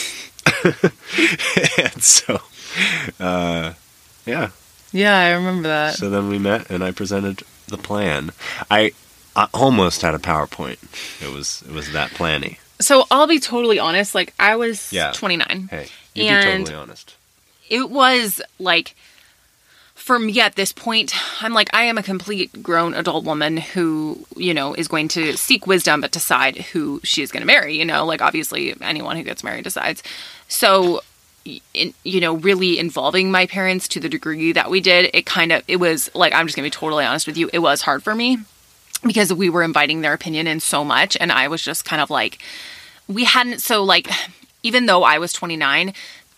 And so, uh, yeah. Yeah, I remember that. So then we met, and I presented the plan. I, I almost had a PowerPoint. It was it was that planny. So I'll be totally honest. Like I was Yeah. twenty-nine. Hey, you And- be totally honest. It was like, for me at this point, I'm like, I am a complete grown adult woman who, you know, is going to seek wisdom, but decide who she is going to marry. You know, like obviously anyone who gets married decides. So, in, you know, really involving my parents to the degree that we did, it kind of, it was like, I'm just going to be totally honest with you. It was hard for me because we were inviting their opinion in so much. And I was just kind of like, we hadn't, so like, even though I was twenty-nine,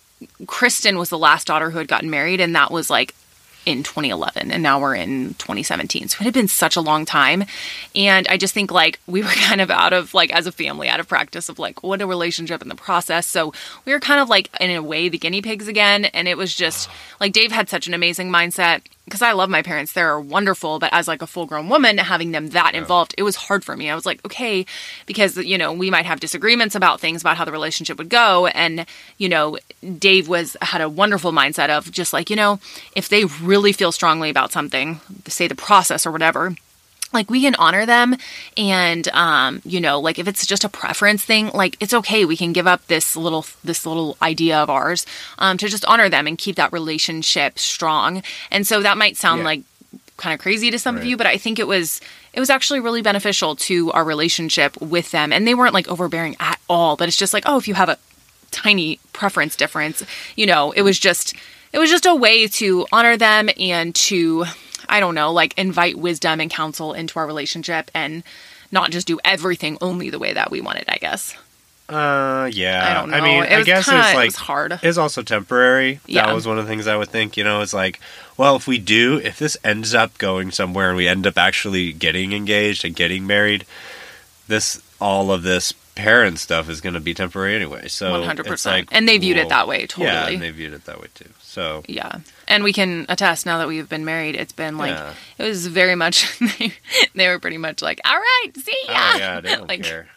Kristen was the last daughter who had gotten married, and that was like in twenty eleven, and now we're in twenty seventeen. So it had been such a long time. And I just think like we were kind of out of like, as a family, out of practice of like what a relationship in the process. So we were kind of like in a way the guinea pigs again. And it was just like Dave had such an amazing mindset because I love my parents. They're wonderful. But as like a full grown woman, having them that involved, it was hard for me. I was like, okay, because, you know, we might have disagreements about things about how the relationship would go. And, you know, Dave was, had a wonderful mindset of just like, you know, if they really feel strongly about something, say the process or whatever, like we can honor them. And, um, you know, like if it's just a preference thing, like it's okay. We can give up this little, this little idea of ours, um, to just honor them and keep that relationship strong. And so that might sound Yeah. like kind of crazy to some Right. of you, but I think it was, it was actually really beneficial to our relationship with them. And they weren't like overbearing at all, but it's just like, oh, if you have a tiny preference difference, you know, it was just, it was just a way to honor them and to, I don't know, like invite wisdom and counsel into our relationship and not just do everything only the way that we wanted, I guess. Uh, yeah. I don't know. I mean, It I was guess kinda- it's it like was hard. It's also temporary. Yeah. That was one of the things I would think. You know, it's like, well, if we do, if this ends up going somewhere and we end up actually getting engaged and getting married, this all of this parent stuff is going to be temporary anyway. So one hundred percent. it's like, And they viewed well, it that way, totally. Yeah, and they viewed it that way too. So Yeah. And we can attest now that we've been married, it's been like, Yeah. it was very much, they, they were pretty much like, all right, see ya. oh yeah, they don't Like, care.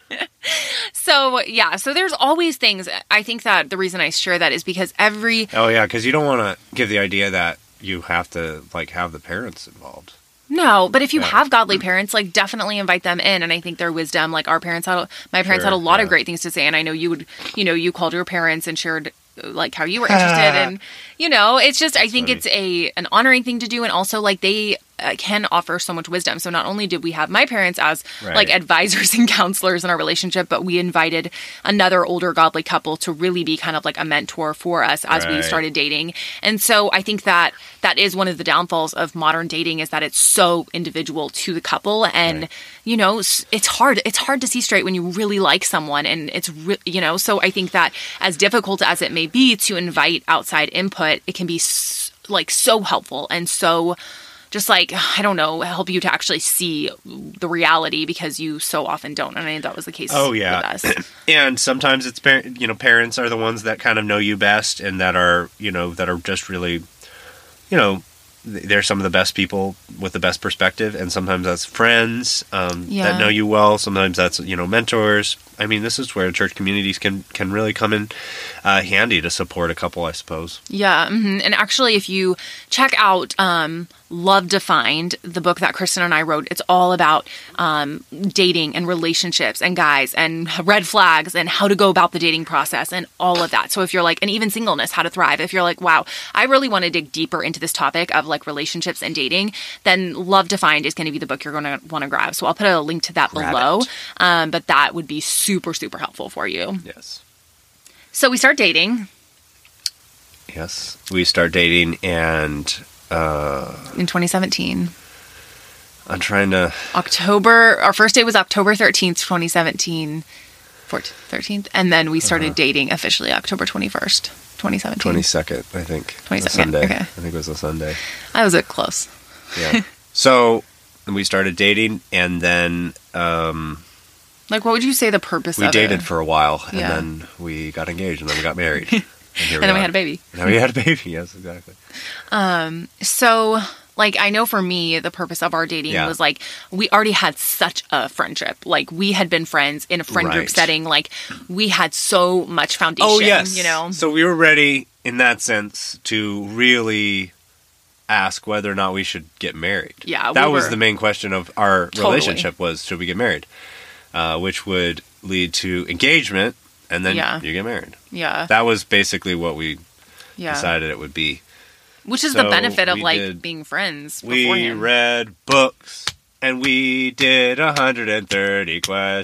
So, yeah, so there's always things. I think that the reason I share that is because every, Oh yeah, because you don't want to give the idea that you have to like have the parents involved. no, but if you Yeah. have godly parents, like definitely invite them in. And I think their wisdom, like our parents had, my parents Sure, had a lot yeah. of great things to say. And I know you would, you know, you called your parents and shared like how you were interested in, you know, it's just, I think funny. it's a, an honoring thing to do. And also like they uh, can offer so much wisdom. So not only did we have my parents as Right. like advisors and counselors in our relationship, but we invited another older godly couple to really be kind of like a mentor for us as we Right. started dating. And so I think that that is one of the downfalls of modern dating is that it's so individual to the couple. And, Right. you know, s- it's hard. It's hard to see straight when you really like someone. And it's, re- you know, so I think that as difficult as it may be to invite outside input, it can be s- like so helpful and so just like, I don't know, help you to actually see the reality because you so often don't. And I think that was the case Oh yeah, with us. and sometimes it's par- you know parents are the ones that kind of know you best and that are you know that are just really, you know, they're some of the best people with the best perspective, and sometimes that's friends um, Yeah. that know you well. Sometimes that's you know mentors. I mean, this is where church communities can can really come in uh, handy to support a couple, I suppose. Yeah. hmm And actually, if you check out um, Love Defined, the book that Kristen and I wrote, it's all about um, dating and relationships and guys and red flags and how to go about the dating process and all of that. So if you're like, and even singleness, how to thrive, if you're like, wow, I really want to dig deeper into this topic of like relationships and dating, then Love Defined is going to be the book you're going to want to grab. So I'll put a link to that Grab below. it. Um, but that would be super, super helpful for you. Yes. So we start dating Yes. We start dating, and uh, in twenty seventeen. I'm trying to. October, our first date was October thirteenth, twenty seventeen, fourteenth, thirteenth, and then we started Uh-huh. dating officially October twenty-first, twenty seventeen. twenty-second, I think. twenty-second, A Sunday. yeah, okay. I think it was a Sunday. I was it close. Yeah. So we started dating, and then um, Like, what would you say the purpose we of dated it? for a while, and Yeah. then we got engaged, and then we got married. And, here And then we are. had a baby. Now we had a baby. Yes, exactly. So, like, I know for me, the purpose of our dating Yeah. was like, we already had such a friendship. Like, we had been friends in a friend group Right. setting. Like, we had so much foundation, Oh yes. you know? So we were ready in that sense to really ask whether or not we should get married. Yeah, that we was were- the main question of our Totally. relationship was should we get married, uh, which would lead to engagement, and then Yeah. you get married. Yeah. That was basically what we Yeah. decided it would be. Which is So the benefit of we like did- being friends. We beforehand. read books and we did one hundred thirty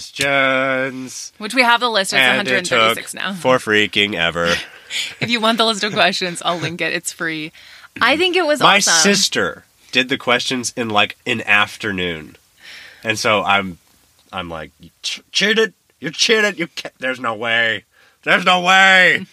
questions. Which we have the list. It's and one hundred it took thirty-six now. for freaking ever. If you want the list of questions, I'll link it. It's free. I think it was My awesome. sister did the questions in like an afternoon, and so I'm, I'm like, you ch- cheated. You cheated. You can't. There's no way. There's no way.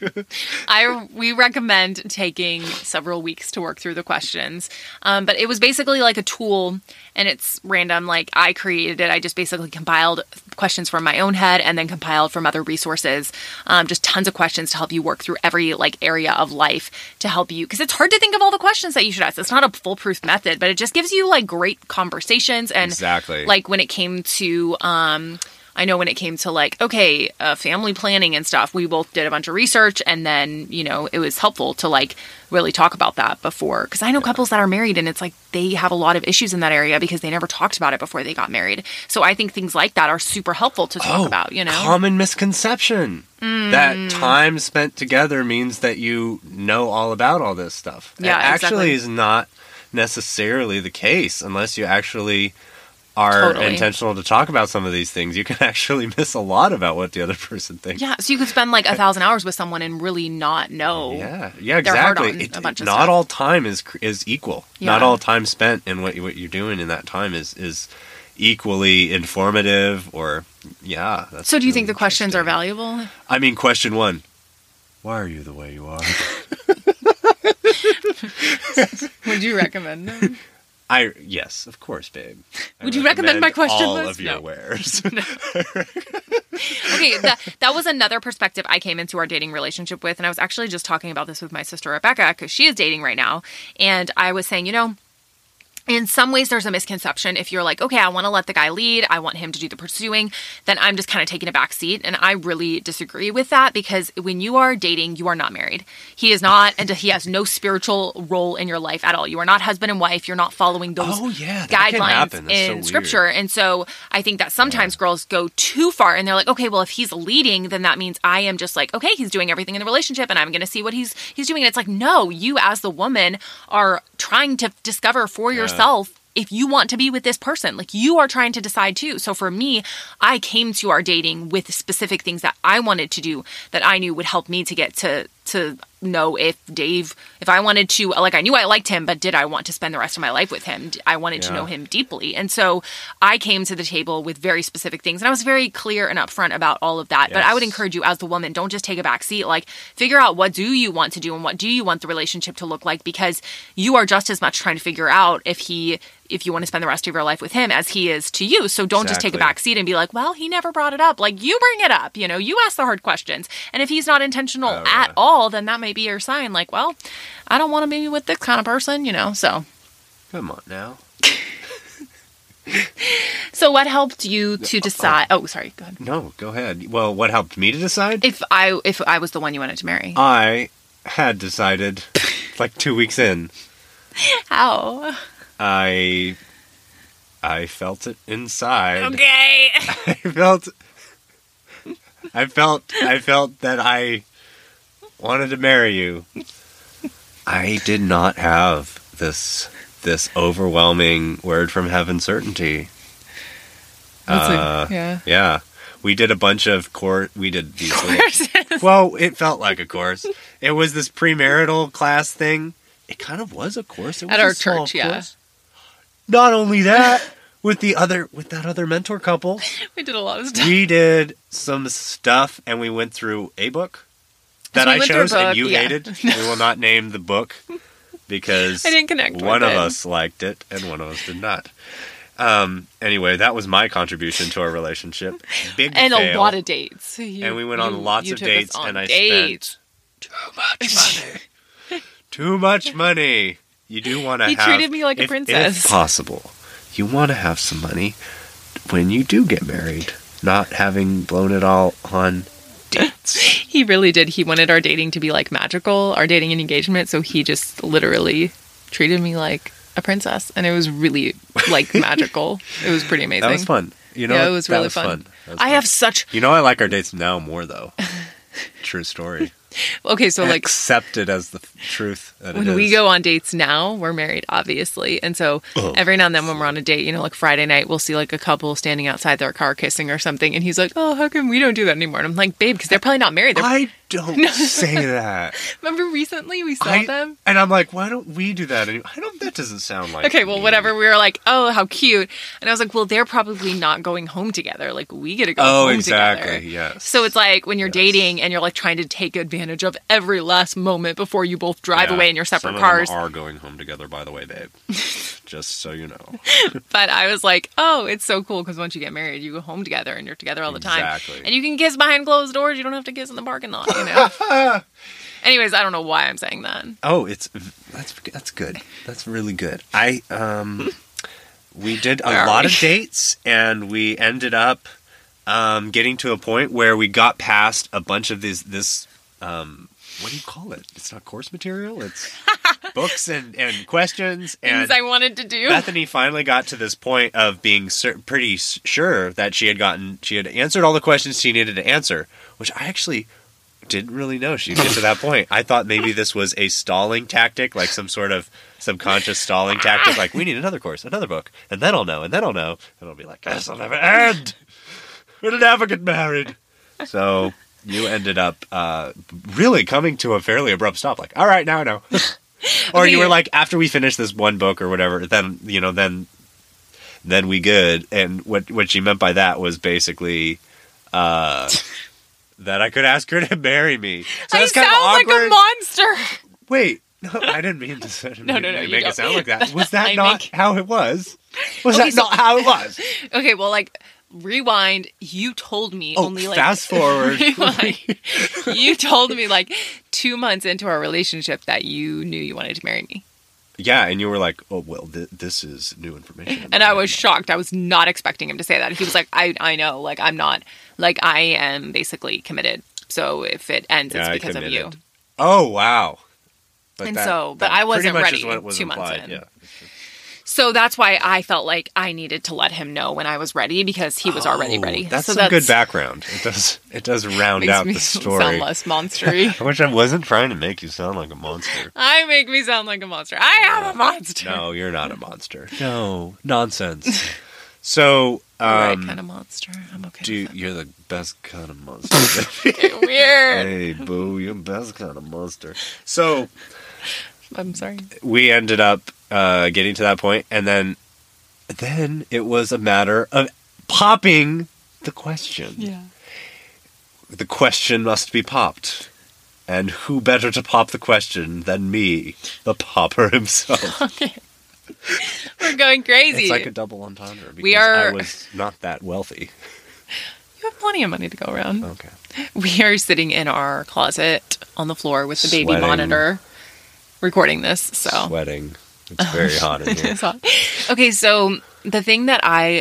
I we recommend taking several weeks to work through the questions, um, but it was basically like a tool, and it's random. Like I created it. I just basically compiled questions from my own head, and then compiled from other resources. Um, just tons of questions to help you work through every like area of life to help you, because it's hard to think of all the questions that you should ask. It's not a foolproof method, but it just gives you like great conversations and Exactly. like when it came to. Um, I know when it came to like, okay, uh, family planning and stuff, we both did a bunch of research, and then, you know, it was helpful to like really talk about that before. Because I know couples that are married and it's like they have a lot of issues in that area because they never talked about it before they got married. So I think things like that are super helpful to talk about, you know? Common misconception that time spent together means that you know all about all this stuff. Yeah, it actually exactly. is not necessarily the case unless you actually are Totally. intentional to talk about some of these things. You can actually miss a lot about what the other person thinks. Yeah, so you could spend like a thousand hours with someone and really not know. Yeah, yeah, They're hard exactly. on It- a bunch of not stuff. all time is cr- is equal. Not Yeah. all time spent in what you, what you're doing in that time is is equally informative. Or yeah. That's So do you really think the questions are interesting. valuable? I mean, question one: why are you the way you are? Would you recommend them? I yes, of course, babe. I Would you recommend my question all list? of your No. wares? Okay, that, that was another perspective I came into our dating relationship with. And I was actually just talking about this with my sister Rebecca, because she is dating right now. And I was saying, you know, in some ways, there's a misconception. If you're like, okay, I want to let the guy lead, I want him to do the pursuing, then I'm just kind of taking a back seat. And I really disagree with that, because when you are dating, you are not married. He is not, and he has no spiritual role in your life at all. You are not husband and wife. You're not following those oh, yeah, guidelines in so scripture. And so I think that sometimes yeah. girls go too far, and they're like, okay, well, if he's leading, then that means I am just like, okay, he's doing everything in the relationship, and I'm going to see what he's he's doing. And it's like, no, you as the woman are trying to discover for yeah. yourself if you want to be with this person. Like, you are trying to decide too. So for me, I came to our dating with specific things that I wanted to do that I knew would help me to get to to know if Dave, if I wanted to, like, I knew I liked him, but did I want to spend the rest of my life with him? I wanted yeah. to know him deeply. And so I came to the table with very specific things, and I was very clear and upfront about all of that. Yes. But I would encourage you as the woman, don't just take a back seat. Like, figure out what do you want to do and what do you want the relationship to look like, because you are just as much trying to figure out if he, if you want to spend the rest of your life with him as he is to you. So don't exactly. just take a back seat and be like, well, he never brought it up. Like, you bring it up, you know, you ask the hard questions. And if he's not intentional oh, at yeah. all, then that may be your sign. Like, well, I don't want to be with this kind of person, you know, so. Come on now. So what helped you to decide? Oh, sorry. Go ahead. No, go ahead. Well, what helped me to decide? If I, if I was the one you wanted to marry. I had decided like two weeks in. How? I I felt it inside. Okay. I felt I felt I felt that I wanted to marry you. I did not have this this overwhelming word from heaven certainty. That's uh, a, yeah. Yeah. We did a bunch of course. We did these. Little, well, it felt like a course. It was this premarital class thing. It kind of was a course. It was At our a small church, yeah. course. Not only that, with the other, with that other mentor couple, we did a lot of stuff. We did some stuff, and we went through a book that so we I chose, book, and you yeah. hated. We will not name the book because I didn't connect. One with of it. us liked it, and one of us did not. Um. Anyway, that was my contribution to our relationship. Big and fail. a lot of dates. You, and we went you, on lots of dates, and I dates. spent too much money. Too much money. You do want to he have... He treated me like if, a princess. If possible, you want to have some money when you do get married, not having blown it all on dates. He really did. He wanted our dating to be like magical, our dating and engagement, so he just literally treated me like a princess, and it was really like magical. It was pretty amazing. That was fun. You know, yeah, it was really was fun. fun. Was I fun. have such... You know, I like our dates now more, though. True story. Okay, so like accept it as the truth that when it is. we go on dates now, we're married, obviously, and so Ugh. every now and then when we're on a date, you know, like Friday night, we'll see like a couple standing outside their car kissing or something, and he's like, "Oh, how come we don't do that anymore?" And I'm like, "Babe, because they're probably not married." They're... I don't say that. Remember recently we saw I, them, and I'm like, "Why don't we do that anymore?" I don't. That doesn't sound like. Okay, well, me. whatever. We were like, "Oh, how cute," and I was like, "Well, they're probably not going home together. Like, we get to go oh, home exactly, together." Yes. So it's like when you're yes. dating and you're like trying to take advantage of every last moment before you both drive yeah. away in your separate Some of cars. them are going home together, by the way, babe. Just so you know. But I was like, oh, it's so cool because once you get married, you go home together and you're together all the time. Exactly. And you can kiss behind closed doors. You don't have to kiss in the parking lot, you know? Anyways, I don't know why I'm saying that. Oh, it's that's that's good. That's really good. I um, we did a lot we? of dates, and we ended up um, getting to a point where we got past a bunch of these this um. What do you call it? It's not course material. It's books and, and questions. And things I wanted to do. Bethany finally got to this point of being cer- pretty sure that she had gotten, she had answered all the questions she needed to answer, which I actually didn't really know she'd get to that point. I thought maybe this was a stalling tactic, like some sort of subconscious stalling tactic. Like, we need another course, another book, and then I'll know, and then I'll know. And I'll be like, this will never end. We'll never get married. So... You ended up uh, really coming to a fairly abrupt stop. Like, all right, now I know. Or okay. You were like, after we finished this one book or whatever, then, you know, then then we good. And what what she meant by that was basically uh, that I could ask her to marry me. So I that's kind sound of awkward. like a monster. Wait, no, I didn't mean to no, no, no, make it sound like that. Was that I not make... how it was? Was okay, that so... not how it was? Okay, well, like... Rewind, you told me oh, only like... fast forward. Rewind, you told me like two months into our relationship that you knew you wanted to marry me. Yeah, and you were like, "Oh well, th- this is new information." And I was shocked. I was not expecting him to say that. He was like, "I I know, like I'm not, like I am basically committed. So if it ends, Yeah, I it's because of you." committed. Oh wow! But And that- so, but that I wasn't pretty much ready is what it was two months implied, in. Yeah. So that's why I felt like I needed to let him know when I was ready because he was already Oh, ready. That's so some good background. It does. It does round makes out me the story. sound less monstery. I wish I wasn't trying to make you sound like a monster. I make me sound like a monster. I am a monster. No, you're not a monster. No, nonsense. So, um, right kind of monster. I'm okay. do you're the best kind of monster. Weird. Hey, boo, you're the best kind of monster. So I'm sorry. we ended up uh, getting to that point, and then then it was a matter of popping the question. Yeah. The question must be popped. And who better to pop the question than me, the popper himself? Okay. We're going crazy. It's like a double entendre because We are- I was not that wealthy. You have plenty of money to go around. Okay. We are sitting in our closet on the floor with the baby Sweating. monitor recording this. So Sweating. It's very hot in here. It's hot. Okay, so the thing that I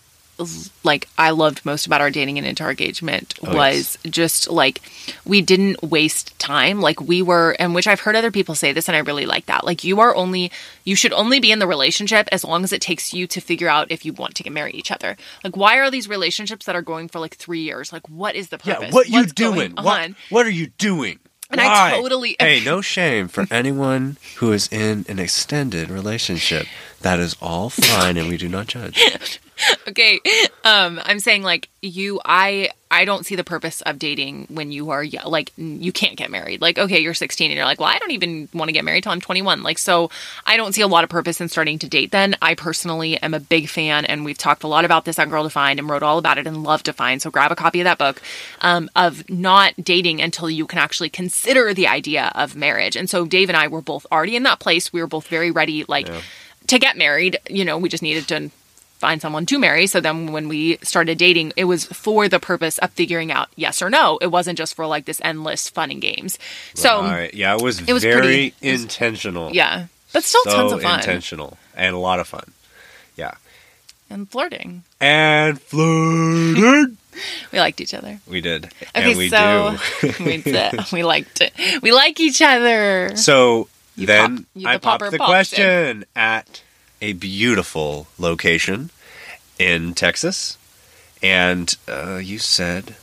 like I loved most about our dating and into our engagement Oh, was just like we didn't waste time. Like we were, and which I've heard other people say this, and I really like that. Like you are only, you should only be in the relationship as long as it takes you to figure out if you want to get marry each other. Like why are these relationships that are going for like three years? Like what is the purpose? Yeah, what you What's doing? going What, on? what are you doing? And Why? I totally Hey, no shame for anyone who is in an extended relationship. That is all fine, and we do not judge. Okay. Um, I'm saying like you, I, I don't see the purpose of dating when you are y- like, you can't get married. Like, okay, you're sixteen and you're like, well, I don't even want to get married till I'm twenty-one. Like, so I don't see a lot of purpose in starting to date then. I personally am a big fan, and we've talked a lot about this on Girl Defined and wrote all about it and Love Defined. So grab a copy of that book, um, of not dating until you can actually consider the idea of marriage. And so Dave and I were both already in that place. We were both very ready, like, Yeah. to get married. You know, we just needed to find someone to marry. So then when we started dating, it was for the purpose of figuring out yes or no. It wasn't just for like this endless fun and games. So Right. Yeah, it was, it was very pretty- it was- intentional. yeah, but still so tons of fun intentional and a lot of fun. Yeah. and flirting. And flirting. We liked each other. We did. Okay, and we so do. we did. We liked it. We like each other. So You then pop- you- I the popped popper the popped question at a beautiful location in Texas. And uh, you said,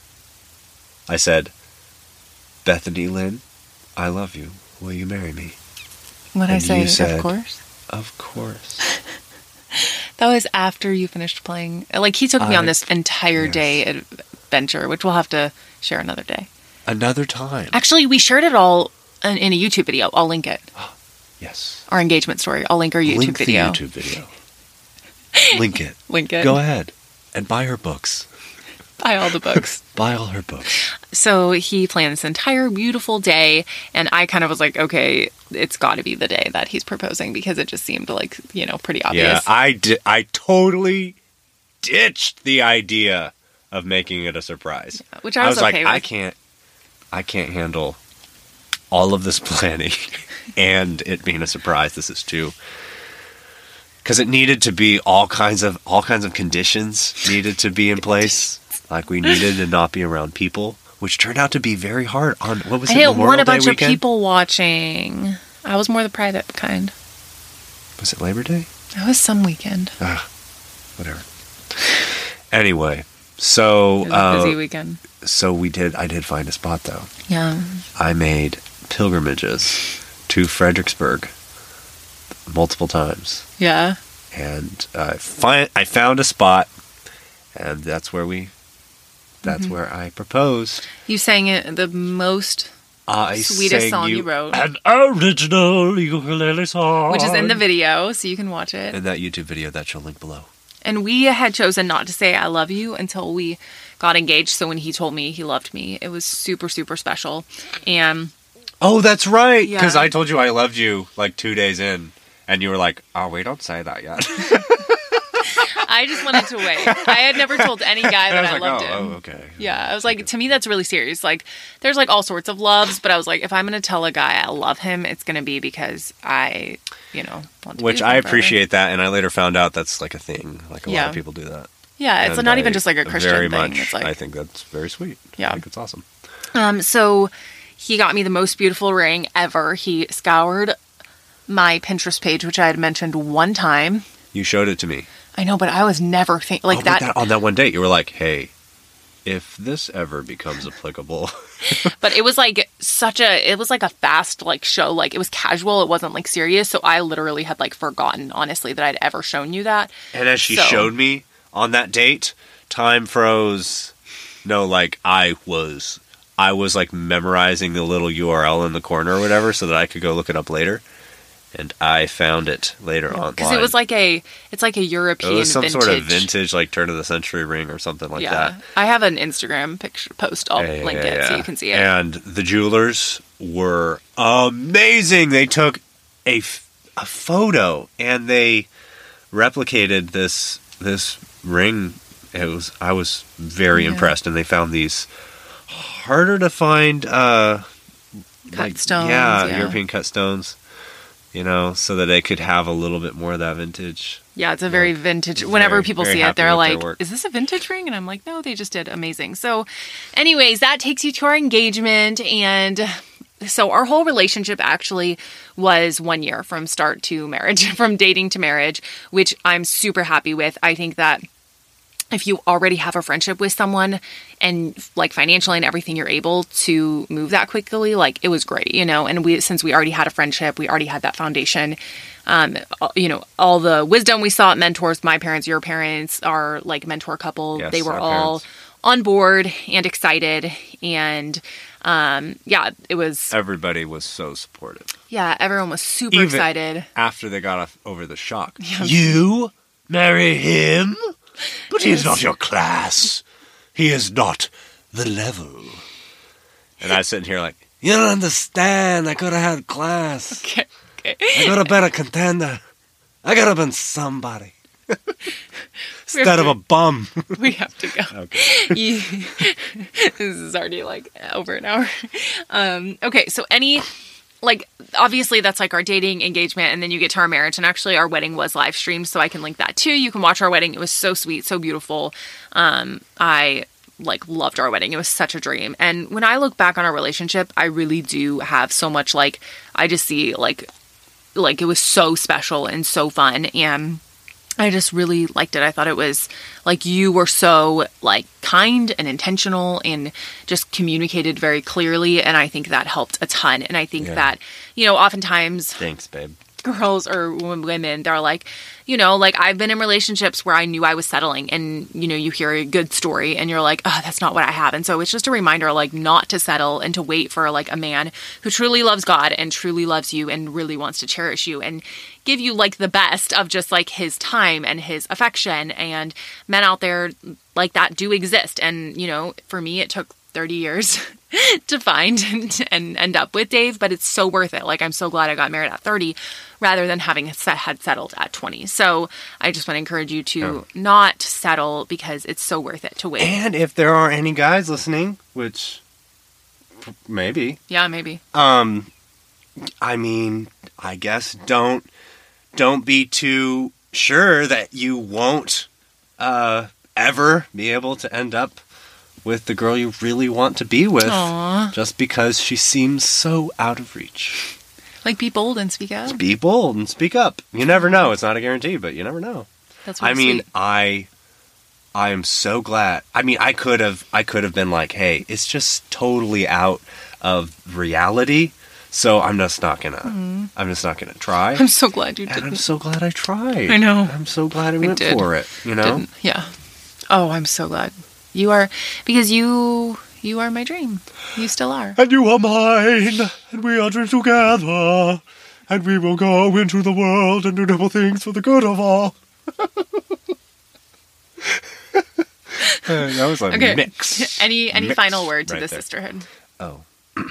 I said, Bethany Lynn, I love you. Will you marry me? What I and say, you said- of course. Of course. That was after you finished playing. Like he took me on I- this entire yes. day adventure, which we'll have to share another day. Another time. Actually, we shared it all in, in a YouTube video. I'll link it. Yes. Our engagement story. I'll link our YouTube Link video. the YouTube video. Link it. Link it. Go ahead. And buy her books. Buy all the books. Buy all her books. So he planned this entire beautiful day, and I kind of was like, okay, it's got to be the day that he's proposing because it just seemed like, you know, pretty obvious. Yeah, I did. I totally ditched the idea of making it a surprise. Which I was, like, okay I with. can't, I can't handle all of this planning and it being a surprise. This is too, because it needed to be all kinds of all kinds of conditions needed to be in place. Like we needed to not be around people, which turned out to be very hard. On what was I it? didn't Memorial want a Day bunch weekend? of people watching. I was more the private kind. Was it Labor Day? It was some weekend. Ah, whatever. Anyway, so It was a busy uh, weekend. so we did. I did find a spot though. Yeah. I made pilgrimages to Fredericksburg multiple times, Yeah. and uh, find I found a spot, and that's where we. That's Mm-hmm. where I proposed. You sang it the most, I Sweetest sang song you wrote. an original ukulele song, which is in the video, so you can watch it. in that YouTube video that you'll link below. And we had chosen not to say I love you until we got engaged. So when he told me he loved me, it was super, super special. And Oh, that's right. Because Yeah. I told you I loved you like two days in, and you were like, "Oh, we don't say that yet." I just wanted to wait. I had never told any guy that I was I, like, loved oh, him. oh, okay. Yeah, I was like, to me, that's really serious. Like, there's like all sorts of loves, but I was like, if I'm going to tell a guy I love him, it's going to be because I, you know, want to Which be with I him forever. appreciate that, and I later found out that's like a thing. Like a Yeah. lot of people do that. Yeah, it's And not I even just like a Christian very thing. Much, It's like, I think that's very sweet. Yeah. I think it's awesome. Um, so he got me the most beautiful ring ever. He scoured my Pinterest page, which I had mentioned one time. You showed it to me. I know, but I was never think like Oh, but that. that. On that one date, you were like, hey, if this ever becomes applicable. But it was like such a, it was like a fast like show. Like it was casual. It wasn't like serious. So I literally had like forgotten, honestly, that I'd ever shown you that. And as she So- showed me on that date, time froze. No, like I was, I was like memorizing the little U R L in the corner or whatever so that I could go look it up later. And I found it later online. Because it was like a, it's like a European It was some vintage. sort of vintage, like turn of the century ring or something like yeah. that. I have an Instagram picture post. I'll Yeah, yeah, link yeah, it so yeah. you can see it. And the jewelers were amazing. They took a, f- a photo and they replicated this this ring. It was I was very Yeah. impressed. And they found these harder to find uh, Cut stones, Yeah, yeah. European cut stones. You know, so that they could have a little bit more of that vintage. Yeah, it's a very vintage. Very- Whenever people very see it, happy they're with their like, work. is this a vintage ring? And I'm like, no, they just did amazing. So, anyways, that takes you to our engagement. And so our whole relationship actually was one year from start to marriage, from dating to marriage, which I'm super happy with. I think that if you already have a friendship with someone and like financially and everything, you're able to move that quickly. Like it was great, you know, and we, since we already had a friendship, we already had that foundation, um, you know, all the wisdom we saw at mentors, my parents, your parents, our like mentor couple, Yes, they were our all parents. on board and excited. And, um, yeah, it was, Everybody was so supportive. yeah, everyone was super Even- excited. After they got off, over the shock. You marry him? But he is not your class. He is not the level. And I was sitting here like, you don't understand. I could have had class. Okay. Okay. I could have been a contender. I could have been somebody. Instead of a bum. We have to go. Okay. You- this is already like over an hour. Um, okay, so any, like, obviously that's like our dating engagement, and then you get to our marriage, and actually our wedding was live streamed, so I can link that too. You can watch our wedding. It was so sweet, so beautiful. Um, I like loved our wedding. It was such a dream. And when I look back on our relationship, I really do have so much, like, I just see like, like it was so special and so fun. And I just really liked it. I thought it was like you were so like kind and intentional and just communicated very clearly. And I think that helped a ton. And I think Yeah. that, you know, oftentimes Thanks, babe. girls or women, they're like, you know, like I've been in relationships where I knew I was settling, and, you know, you hear a good story and you're like, oh, that's not what I have. And so it's just a reminder, like, not to settle and to wait for like a man who truly loves God and truly loves you and really wants to cherish you and give you like the best of just like his time and his affection. And men out there like that do exist. And, you know, for me, it took thirty years to find and, and end up with Dave, but it's so worth it. Like, I'm so glad I got married at thirty rather than having set, had settled at twenty. So I just want to encourage you to Oh. not settle, because it's so worth it to wait. And if there are any guys listening, which p- maybe, Yeah, maybe. um, I mean, I guess don't don't be too sure that you won't uh, ever be able to end up with the girl you really want to be with, Aw. just because she seems so out of reach. Like, be bold and speak out. Be bold and speak up. You never know. It's not a guarantee, but you never know. That's I really mean, sweet. I I am so glad. I mean, I could have I could have been like, "Hey, it's just totally out of reality." So I'm just not going to I'm just not going to try. I'm so glad you And I'm didn't. so glad I tried. I know. I'm so glad I We went did. for it, you know? Didn't. Yeah. Oh, I'm so glad. You are, because you, you are my dream. You still are. And you are mine, and we are dreams together, and we will go into the world and do noble things for the good of all. That was a Okay. mix. Any, any Mix final word to right the there. sisterhood? Oh.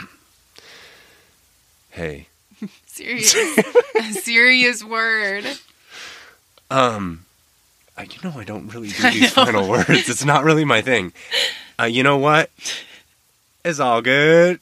Hey. Serious. A serious word. Um, I, you know, I don't really do these final words. It's not really my thing. Uh, you know what? It's all good.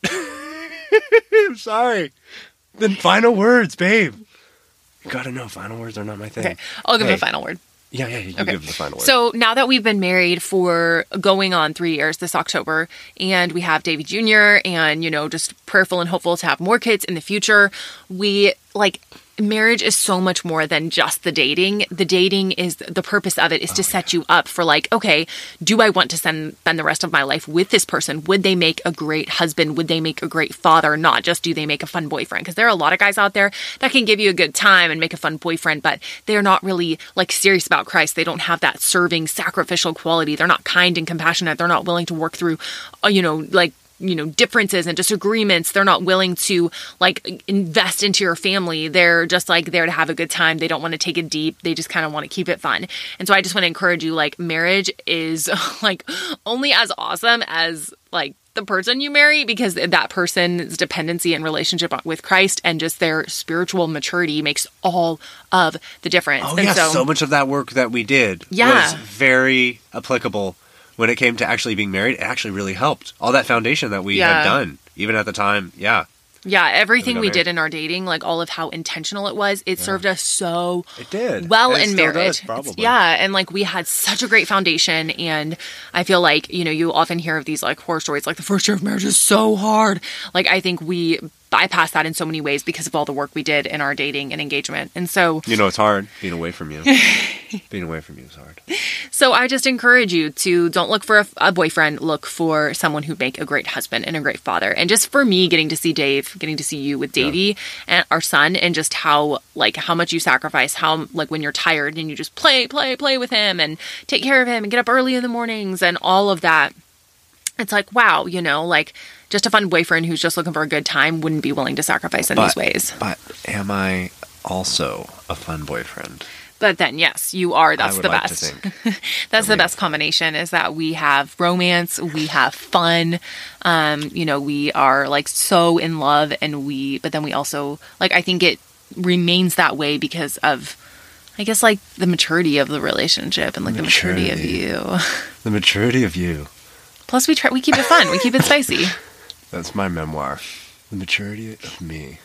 I'm sorry. The final words, babe. You gotta know, final words are not my thing. Okay, I'll give hey. the final word. Yeah, yeah, you Okay. give the final word. So now that we've been married for going on three years this October, and we have Davey Junior and, you know, just prayerful and hopeful to have more kids in the future, we, like, marriage is so much more than just the dating. The dating is, the purpose of it is to set you up for, like, okay, do I want to spend, spend the rest of my life with this person? Would they make a great husband? Would they make a great father? Not just do they make a fun boyfriend? Because there are a lot of guys out there that can give you a good time and make a fun boyfriend, but they're not really, like, serious about Christ. They don't have that serving, sacrificial quality. They're not kind and compassionate. They're not willing to work through, uh, you know, like, you know, differences and disagreements. They're not willing to, like, invest into your family. They're just, like, there to have a good time. They don't want to take it deep. They just kind of want to keep it fun. And so I just want to encourage you, like, marriage is, like, only as awesome as, like, the person you marry, because that person's dependency and relationship with Christ and just their spiritual maturity makes all of the difference. Oh, and yeah, so, so much of that work that we did Yeah. was very applicable when it came to actually being married. It actually really helped. All that foundation that we Yeah. had done, even at the time, yeah. Yeah, everything got we married. did in our dating, like all of how intentional it was, it served us so It did. well And it in still marriage. does, probably. Yeah, and like we had such a great foundation, and I feel like, you know, you often hear of these like horror stories, like the first year of marriage is so hard. Like I think we bypassed that in so many ways because of all the work we did in our dating and engagement. And so, You know, it's hard being away from you. Being away from you is hard. so I just encourage you to don't look for a, a boyfriend, look for someone who'd make a great husband and a great father. And just for me, getting to see Dave, getting to see you with Davey and our son, and just how like how much you sacrifice, how like when you're tired and you just play, play, play with him and take care of him and get up early in the mornings and all of that. It's like, wow, you know, like just a fun boyfriend who's just looking for a good time wouldn't be willing to sacrifice in But- these ways. But am I also a fun boyfriend? But then, yes, you are. That's I would the like to best. think. That's I mean- the best combination is that we have romance, we have fun. Um, you know, we are like so in love, and we, but then we also, like, I think it remains that way because of, I guess, like the maturity of the relationship and like Maturity. the maturity of you. The maturity of you. Plus, we try, we keep it fun, we keep it spicy. That's my memoir. The maturity of me.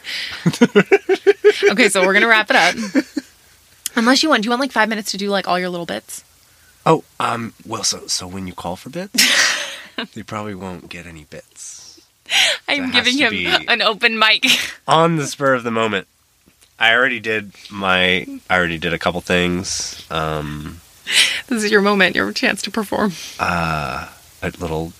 Okay, so we're gonna wrap it up. Unless you want, do you want like five minutes to do like all your little bits? Oh, um, well, so so when you call for bits, you probably won't get any bits. I'm has giving to him be- an open mic. On the spur of the moment, I already did my, I already did a couple things. Um, This is your moment, your chance to perform. uh, a little.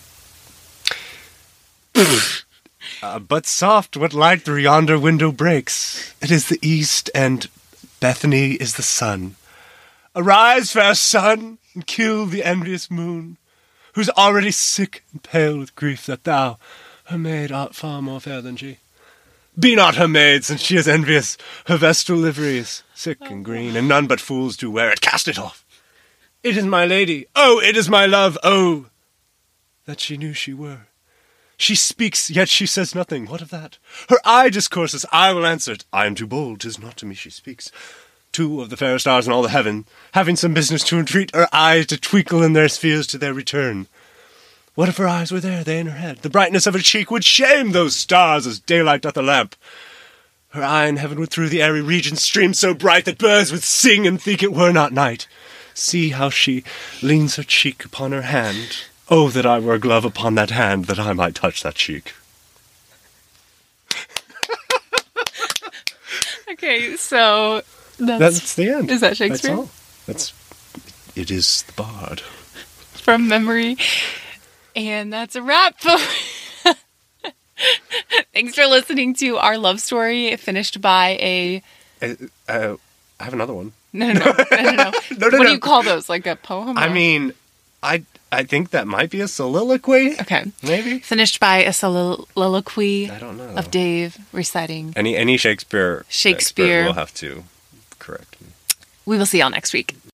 uh, but soft, what light through yonder window breaks? It is the east, and Bethany is the sun. Arise, fair sun, and kill the envious moon, who's already sick and pale with grief that thou, her maid, art far more fair than she. Be not her maid, since she is envious. Her vestal livery is sick and green, and none but fools do wear it. Cast it off. It is my lady. Oh, it is my love. Oh, that she knew she were. She speaks, yet she says nothing. What of that? Her eye discourses. I will answer it. I am too bold. 'Tis not to me she speaks. Two of the fair stars in all the heaven, having some business to entreat her eyes to twinkle in their spheres to their return. What if her eyes were there, they in her head? The brightness of her cheek would shame those stars as daylight doth a lamp. Her eye in heaven would through the airy region stream so bright that birds would sing and think it were not night. See how she leans her cheek upon her hand. Oh, that I were a glove upon that hand, that I might touch that cheek. Okay, so that's, That's the end. Is that Shakespeare? That's all. That's, it is the bard. From memory. And that's a wrap. Thanks for listening to our love story, finished by a... Uh, uh, I have another one. No, no, no, no, no. no. No, no, What no. do you call those? Like a poem? I or- mean, I I think that might be a soliloquy. Okay. Maybe. Finished by a soliloquy I don't know. of Dave reciting. Any any Shakespeare Shakespeare. expert will have to correct me. We will see y'all next week.